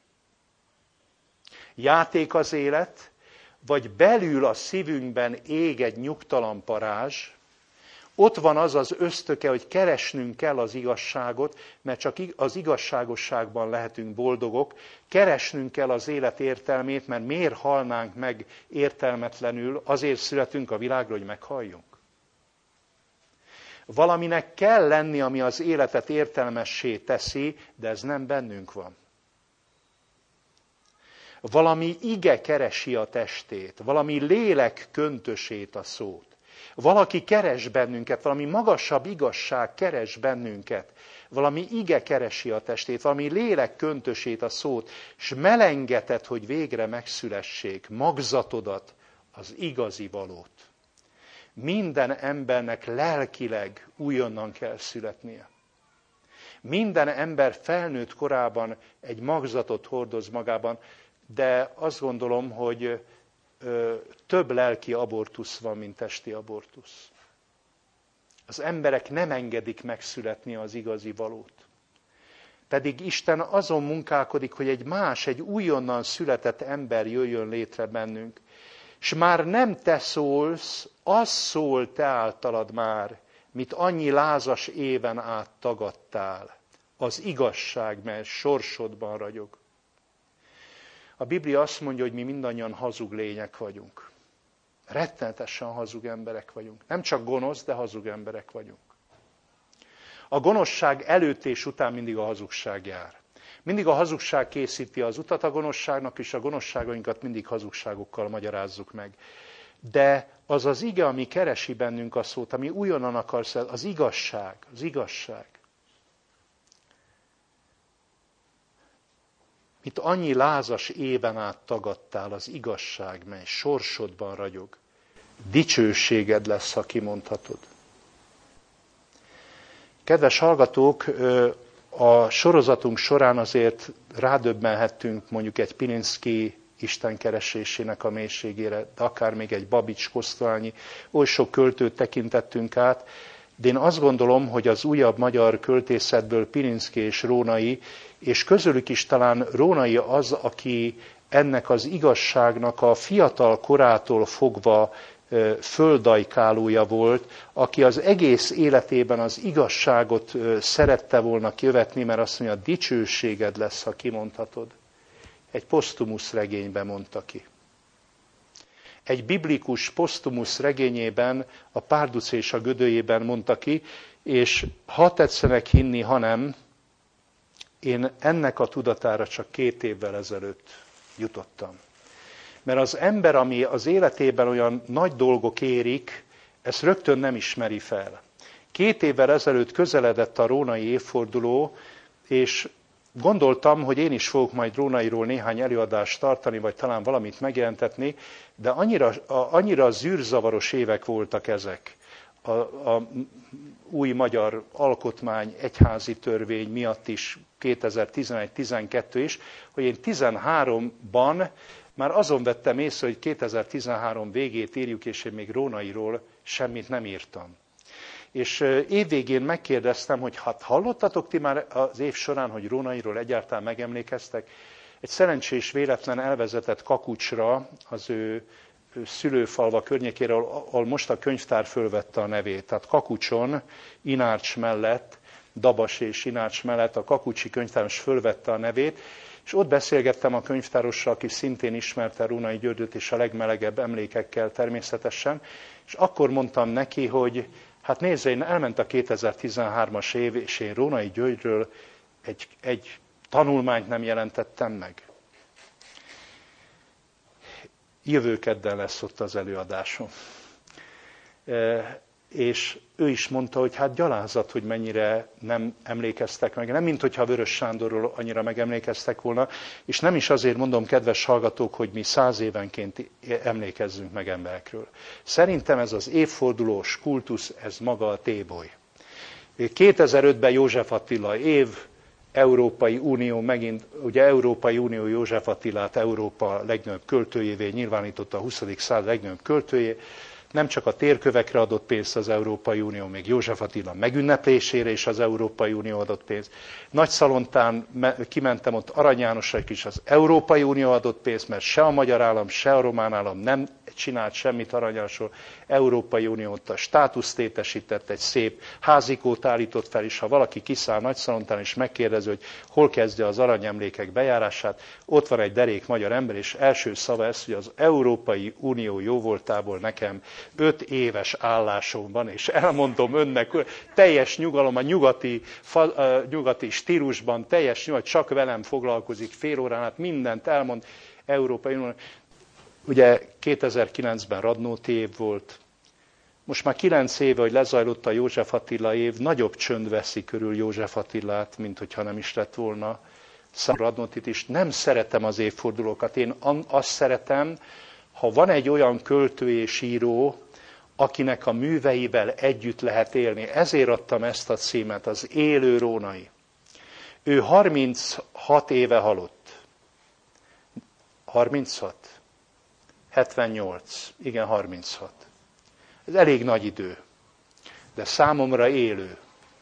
Játék az élet, vagy belül a szívünkben ég egy nyugtalan parázs, ott van az az ösztöke, hogy keresnünk kell az igazságot, mert csak az igazságosságban lehetünk boldogok, keresnünk kell az élet értelmét, mert miért halnánk meg értelmetlenül, azért születünk a világra, hogy meghalljunk. Valaminek kell lenni, ami az életet értelmessé teszi, de ez nem bennünk van. Valami ige keresi a testét, valami lélek köntösét, a szót. Valaki keres bennünket, valami magasabb igazság keres bennünket, valami ige keresi a testét, valami lélek köntösét, a szót, és melengetett, hogy végre megszülessék magzatodat, az igazi valót. Minden embernek lelkileg újonnan kell születnie. Minden ember felnőtt korában egy magzatot hordoz magában, de azt gondolom, hogy több lelki abortusz van, mint testi abortusz. Az emberek nem engedik megszületni az igazi valót. Pedig Isten azon munkálkodik, hogy egy újonnan született ember jöjjön létre bennünk. És már nem te szólsz, az szól te általad már, mit annyi lázas éven át tagadtál. Az igazság, mely sorsodban ragyog. A Biblia azt mondja, hogy mi mindannyian hazug lények vagyunk. Rettenetesen hazug emberek vagyunk. Nem csak gonosz, de hazug emberek vagyunk. A gonoszság előtt és után mindig a hazugság jár. Mindig a hazugság készíti az utat a gonoszságnak, és a gonoszságainkat mindig hazugságokkal magyarázzuk meg. De az az ige, ami keresi bennünk a szót, ami újonnan akarsz, az igazság, az igazság. Mit annyi lázas éven át tagadtál, az igazság, mely sorsodban ragyog. Dicsőséged lesz, ha kimondhatod. Kedves hallgatók, a sorozatunk során azért rádöbbenhettünk mondjuk egy Pilinszky istenkeresésének a mélységére, de akár még egy Babics Kosztolányi, oly sok költőt tekintettünk át, de én azt gondolom, hogy az újabb magyar költészetből Pilinszky és Rónai, és közülük is talán Rónai az, aki ennek az igazságnak a fiatal korától fogva földajkálója volt, aki az egész életében az igazságot szerette volna követni, mert azt mondja, dicsőséged lesz, ha kimondhatod. Egy posztumusz regényben mondta ki. Egy biblikus posztumusz regényében, a Párduc és a Gödölyében mondta ki, és ha tetszenek hinni, ha nem, én ennek a tudatára csak 2 évvel ezelőtt jutottam. Mert az ember, ami az életében olyan nagy dolgok érik, ezt rögtön nem ismeri fel. 2 évvel ezelőtt közeledett a rónai évforduló, és gondoltam, hogy én is fogok majd Rónairól néhány előadást tartani, vagy talán valamit megjelentetni, de annyira zűrzavaros évek voltak ezek. A új magyar alkotmány, egyházi törvény miatt is, 2011-12 is, hogy én 13-ban már azon vettem észre, hogy 2013 végét írjuk, és én még Rónairól semmit nem írtam. És évvégén megkérdeztem, hogy hát hallottatok ti már az év során, hogy Rónairól egyáltalán megemlékeztek? Egy szerencsés véletlen elvezetett Kakucsra, az ő szülőfalva környékére, ahol most a könyvtár fölvette a nevét. Tehát Kakucson, Inárcs mellett, Dabas és Inárcs mellett a Kakucsi könyvtáros fölvette a nevét, és ott beszélgettem a könyvtárossal, aki szintén ismerte Rónai Györgyöt, és a legmelegebb emlékekkel természetesen, és akkor mondtam neki, hogy hát nézze, én elment a 2013-as év, és én Rónai Györgyről egy tanulmányt nem jelentettem meg. Jövő kedden lesz ott az előadásom. és ő is mondta, hogy hát gyalázat, hogy mennyire nem emlékeztek meg. Nem, mint hogyha Vörös Sándorról annyira megemlékeztek volna, és nem is azért mondom, kedves hallgatók, hogy mi 100 évenként emlékezzünk meg emberekről. Szerintem ez az évfordulós kultusz, ez maga a téboly. 2005-ben József Attila év, Európai Unió megint, ugye Európai Unió József Attilát Európa legnagyobb költőjévé nyilvánította, a 20. század legnagyobb költőjé. Nem csak a térkövekre adott pénzt az Európai Unió, még József Attila megünneplésére is az Európai Unió adott pénzt. Nagyszalontán kimentem, ott Arany Jánosra is az Európai Unió adott pénzt, mert se a magyar állam, se a román állam nem csinált semmit Arany Jánosról. Európai Unió ott a státuszt létesített, egy szép házikót állított fel, és ha valaki kiszáll Nagyszalontán és megkérdezi, hogy hol kezdje az aranyemlékek bejárását, ott van egy derék magyar ember, és első szava ez, hogy az Európai Unió jóvoltából nekem 5 éves állásomban, és elmondom önnek, teljes nyugalom, a nyugati stílusban, teljes nyugalom, csak velem foglalkozik, fél órán át mindent elmond, Európai Unió. Ugye 2009-ben Radnóti év volt, most már 9 éve, hogy lezajlott a József Attila év, nagyobb csönd veszi körül József Attilát, mint hogyha nem is lett volna. Radnótit is. Nem szeretem az évfordulókat, én azt szeretem, ha van egy olyan költő és író, akinek a műveivel együtt lehet élni. Ezért adtam ezt a címet, az élő Rónai. Ő 36 éve halott. 36? 78. Igen, 36. Ez elég nagy idő. De számomra élő.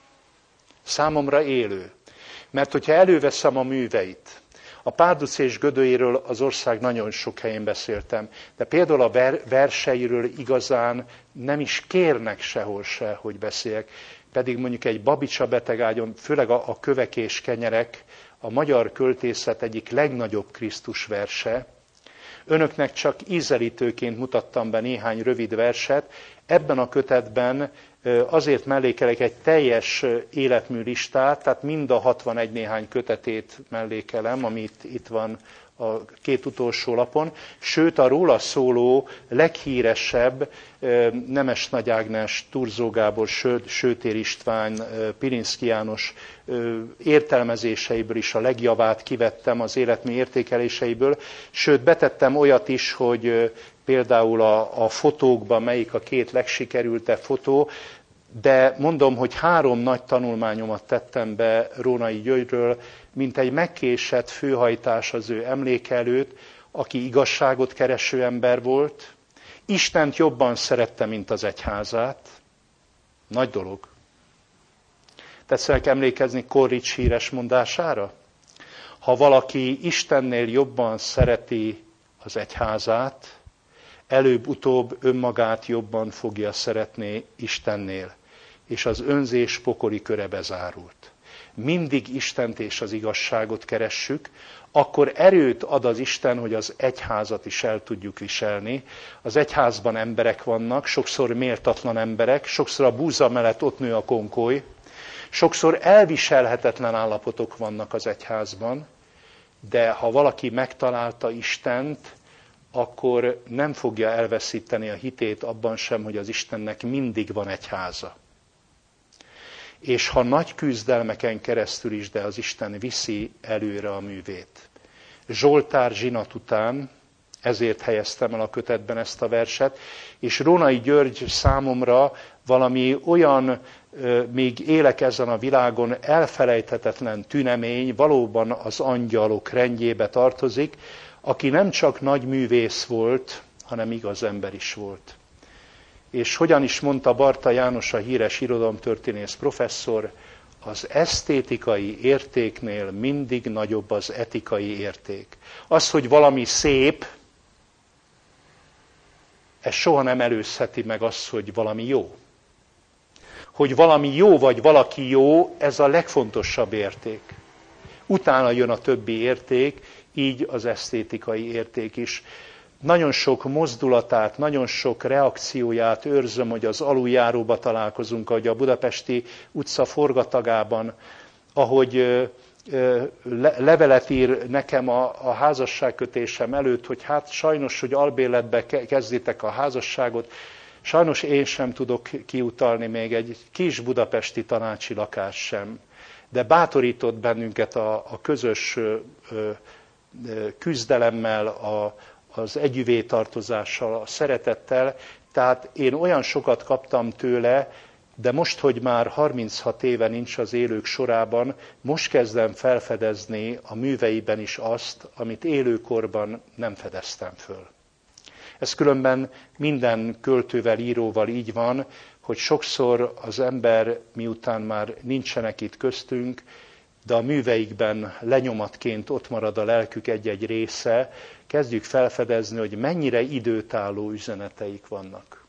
Számomra élő. Mert hogyha előveszem a műveit, a Párduc és Gödölyéről az ország nagyon sok helyén beszéltem, de például a verseiről igazán nem is kérnek sehol se, hogy beszéljek. Pedig mondjuk egy Babicsa betegágyon, főleg a Kövek és kenyerek, a magyar költészet egyik legnagyobb Krisztus verse. Önöknek csak ízelítőként mutattam be néhány rövid verset. Ebben a kötetben azért mellékelek egy teljes életmű listát, tehát mind a 61 néhány kötetét mellékelem, amit itt van a 2 utolsó lapon, sőt a róla szóló leghíresebb Nemes Nagy Ágnes, Thurzó Gábor, Sőtér István, Pirinszky János értelmezéseiből is a legjavát kivettem az életmű értékeléseiből, sőt betettem olyat is, hogy például a fotókban melyik a 2 legsikerültebb fotó, de mondom, hogy 3 nagy tanulmányomat tettem be Rónai Györgyről, mint egy megkésett főhajtás az ő emléke előtt, aki igazságot kereső ember volt, Istent jobban szerette, mint az egyházát. Nagy dolog. Tetszenek emlékezni Corrics híres mondására? Ha valaki Istennél jobban szereti az egyházát, előbb-utóbb önmagát jobban fogja szeretni Istennél, és az önzés pokoli köre bezárult. Mindig Istent és az igazságot keressük, akkor erőt ad az Isten, hogy az egyházat is el tudjuk viselni. Az egyházban emberek vannak, sokszor méltatlan emberek, sokszor a búza mellett ott nő a konkoly, sokszor elviselhetetlen állapotok vannak az egyházban, de ha valaki megtalálta Istent, akkor nem fogja elveszíteni a hitét abban sem, hogy az Istennek mindig van egyháza. És ha nagy küzdelmeken keresztül is, de az Isten viszi előre a művét. Zsoltár zsinat után, ezért helyeztem el a kötetben ezt a verset, és Rónai György számomra valami olyan, még élek ezen a világon, elfelejthetetlen tünemény, valóban az angyalok rendjébe tartozik, aki nem csak nagy művész volt, hanem igaz ember is volt. És hogyan is mondta Barta János, a híres irodalomtörténész professzor, az esztétikai értéknél mindig nagyobb az etikai érték. Az, hogy valami szép, ez soha nem előzheti meg azt, hogy valami jó. Hogy valami jó, vagy valaki jó, ez a legfontosabb érték. Utána jön a többi érték, így az esztétikai érték is. Nagyon sok mozdulatát, nagyon sok reakcióját őrzöm, hogy az aluljáróba találkozunk, ahogy a budapesti utca forgatagában, ahogy levelet ír nekem a házasságkötésem előtt, hogy hát sajnos, hogy albérletbe kezditek a házasságot, Sajnos én sem tudok kiutalni még egy kis budapesti tanácsi lakás sem, de bátorított bennünket a közös küzdelemmel, az együvétartozással, a szeretettel. Tehát én olyan sokat kaptam tőle, de most, hogy már 36 éve nincs az élők sorában, most kezdem felfedezni a műveiben is azt, amit élőkorban nem fedeztem föl. Ez különben minden költővel, íróval így van, hogy sokszor az ember, miután már nincsenek itt köztünk, de a műveikben lenyomatként ott marad a lelkük egy-egy része, kezdjük felfedezni, hogy mennyire időtálló üzeneteik vannak.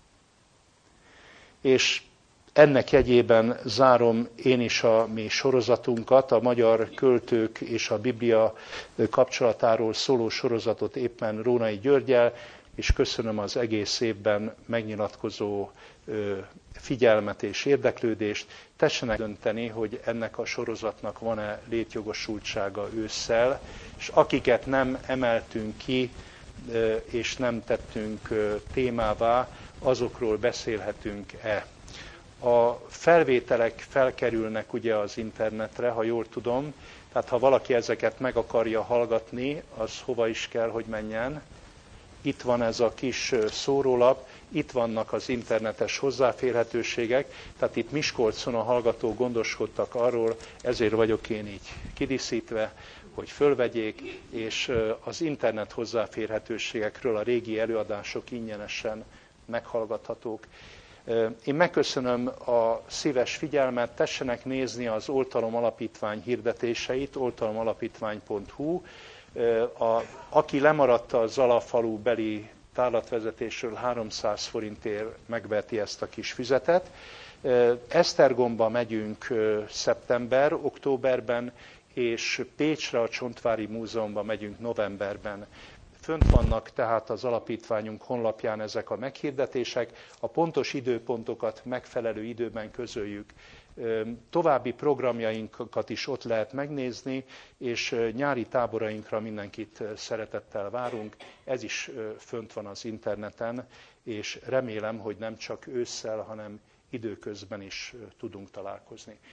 És ennek jegyében zárom én is a mi sorozatunkat, a magyar költők és a Biblia kapcsolatáról szóló sorozatot éppen Rónai Györggyel, és köszönöm az egész évben megnyilatkozó figyelmet és érdeklődést. Tessenek dönteni, hogy ennek a sorozatnak van-e létjogosultsága ősszel, és akiket nem emeltünk ki, és nem tettünk témává, azokról beszélhetünk-e. A felvételek felkerülnek ugye az internetre, ha jól tudom, tehát ha valaki ezeket meg akarja hallgatni, az hova is kell, hogy menjen. Itt van ez a kis szórólap, itt vannak az internetes hozzáférhetőségek, tehát itt Miskolcon a hallgatók gondoskodtak arról, ezért vagyok én így kidíszítve, hogy fölvegyék, és az internet hozzáférhetőségekről a régi előadások ingyenesen meghallgathatók. Én megköszönöm a szíves figyelmet, tessenek nézni az Oltalom Alapítvány hirdetéseit, oltalomalapítvány.hu. Aki lemaradt a Zalafalu beli tárlatvezetésről, 300 forintért megveheti ezt a kis füzetet. Esztergomba megyünk októberben, és Pécsre a Csontvári Múzeumban megyünk novemberben. Fönt vannak tehát az alapítványunk honlapján ezek a meghirdetések, a pontos időpontokat megfelelő időben közöljük. További programjainkat is ott lehet megnézni, és nyári táborainkra mindenkit szeretettel várunk. Ez is fönt van az interneten, és remélem, hogy nem csak ősszel, hanem időközben is tudunk találkozni.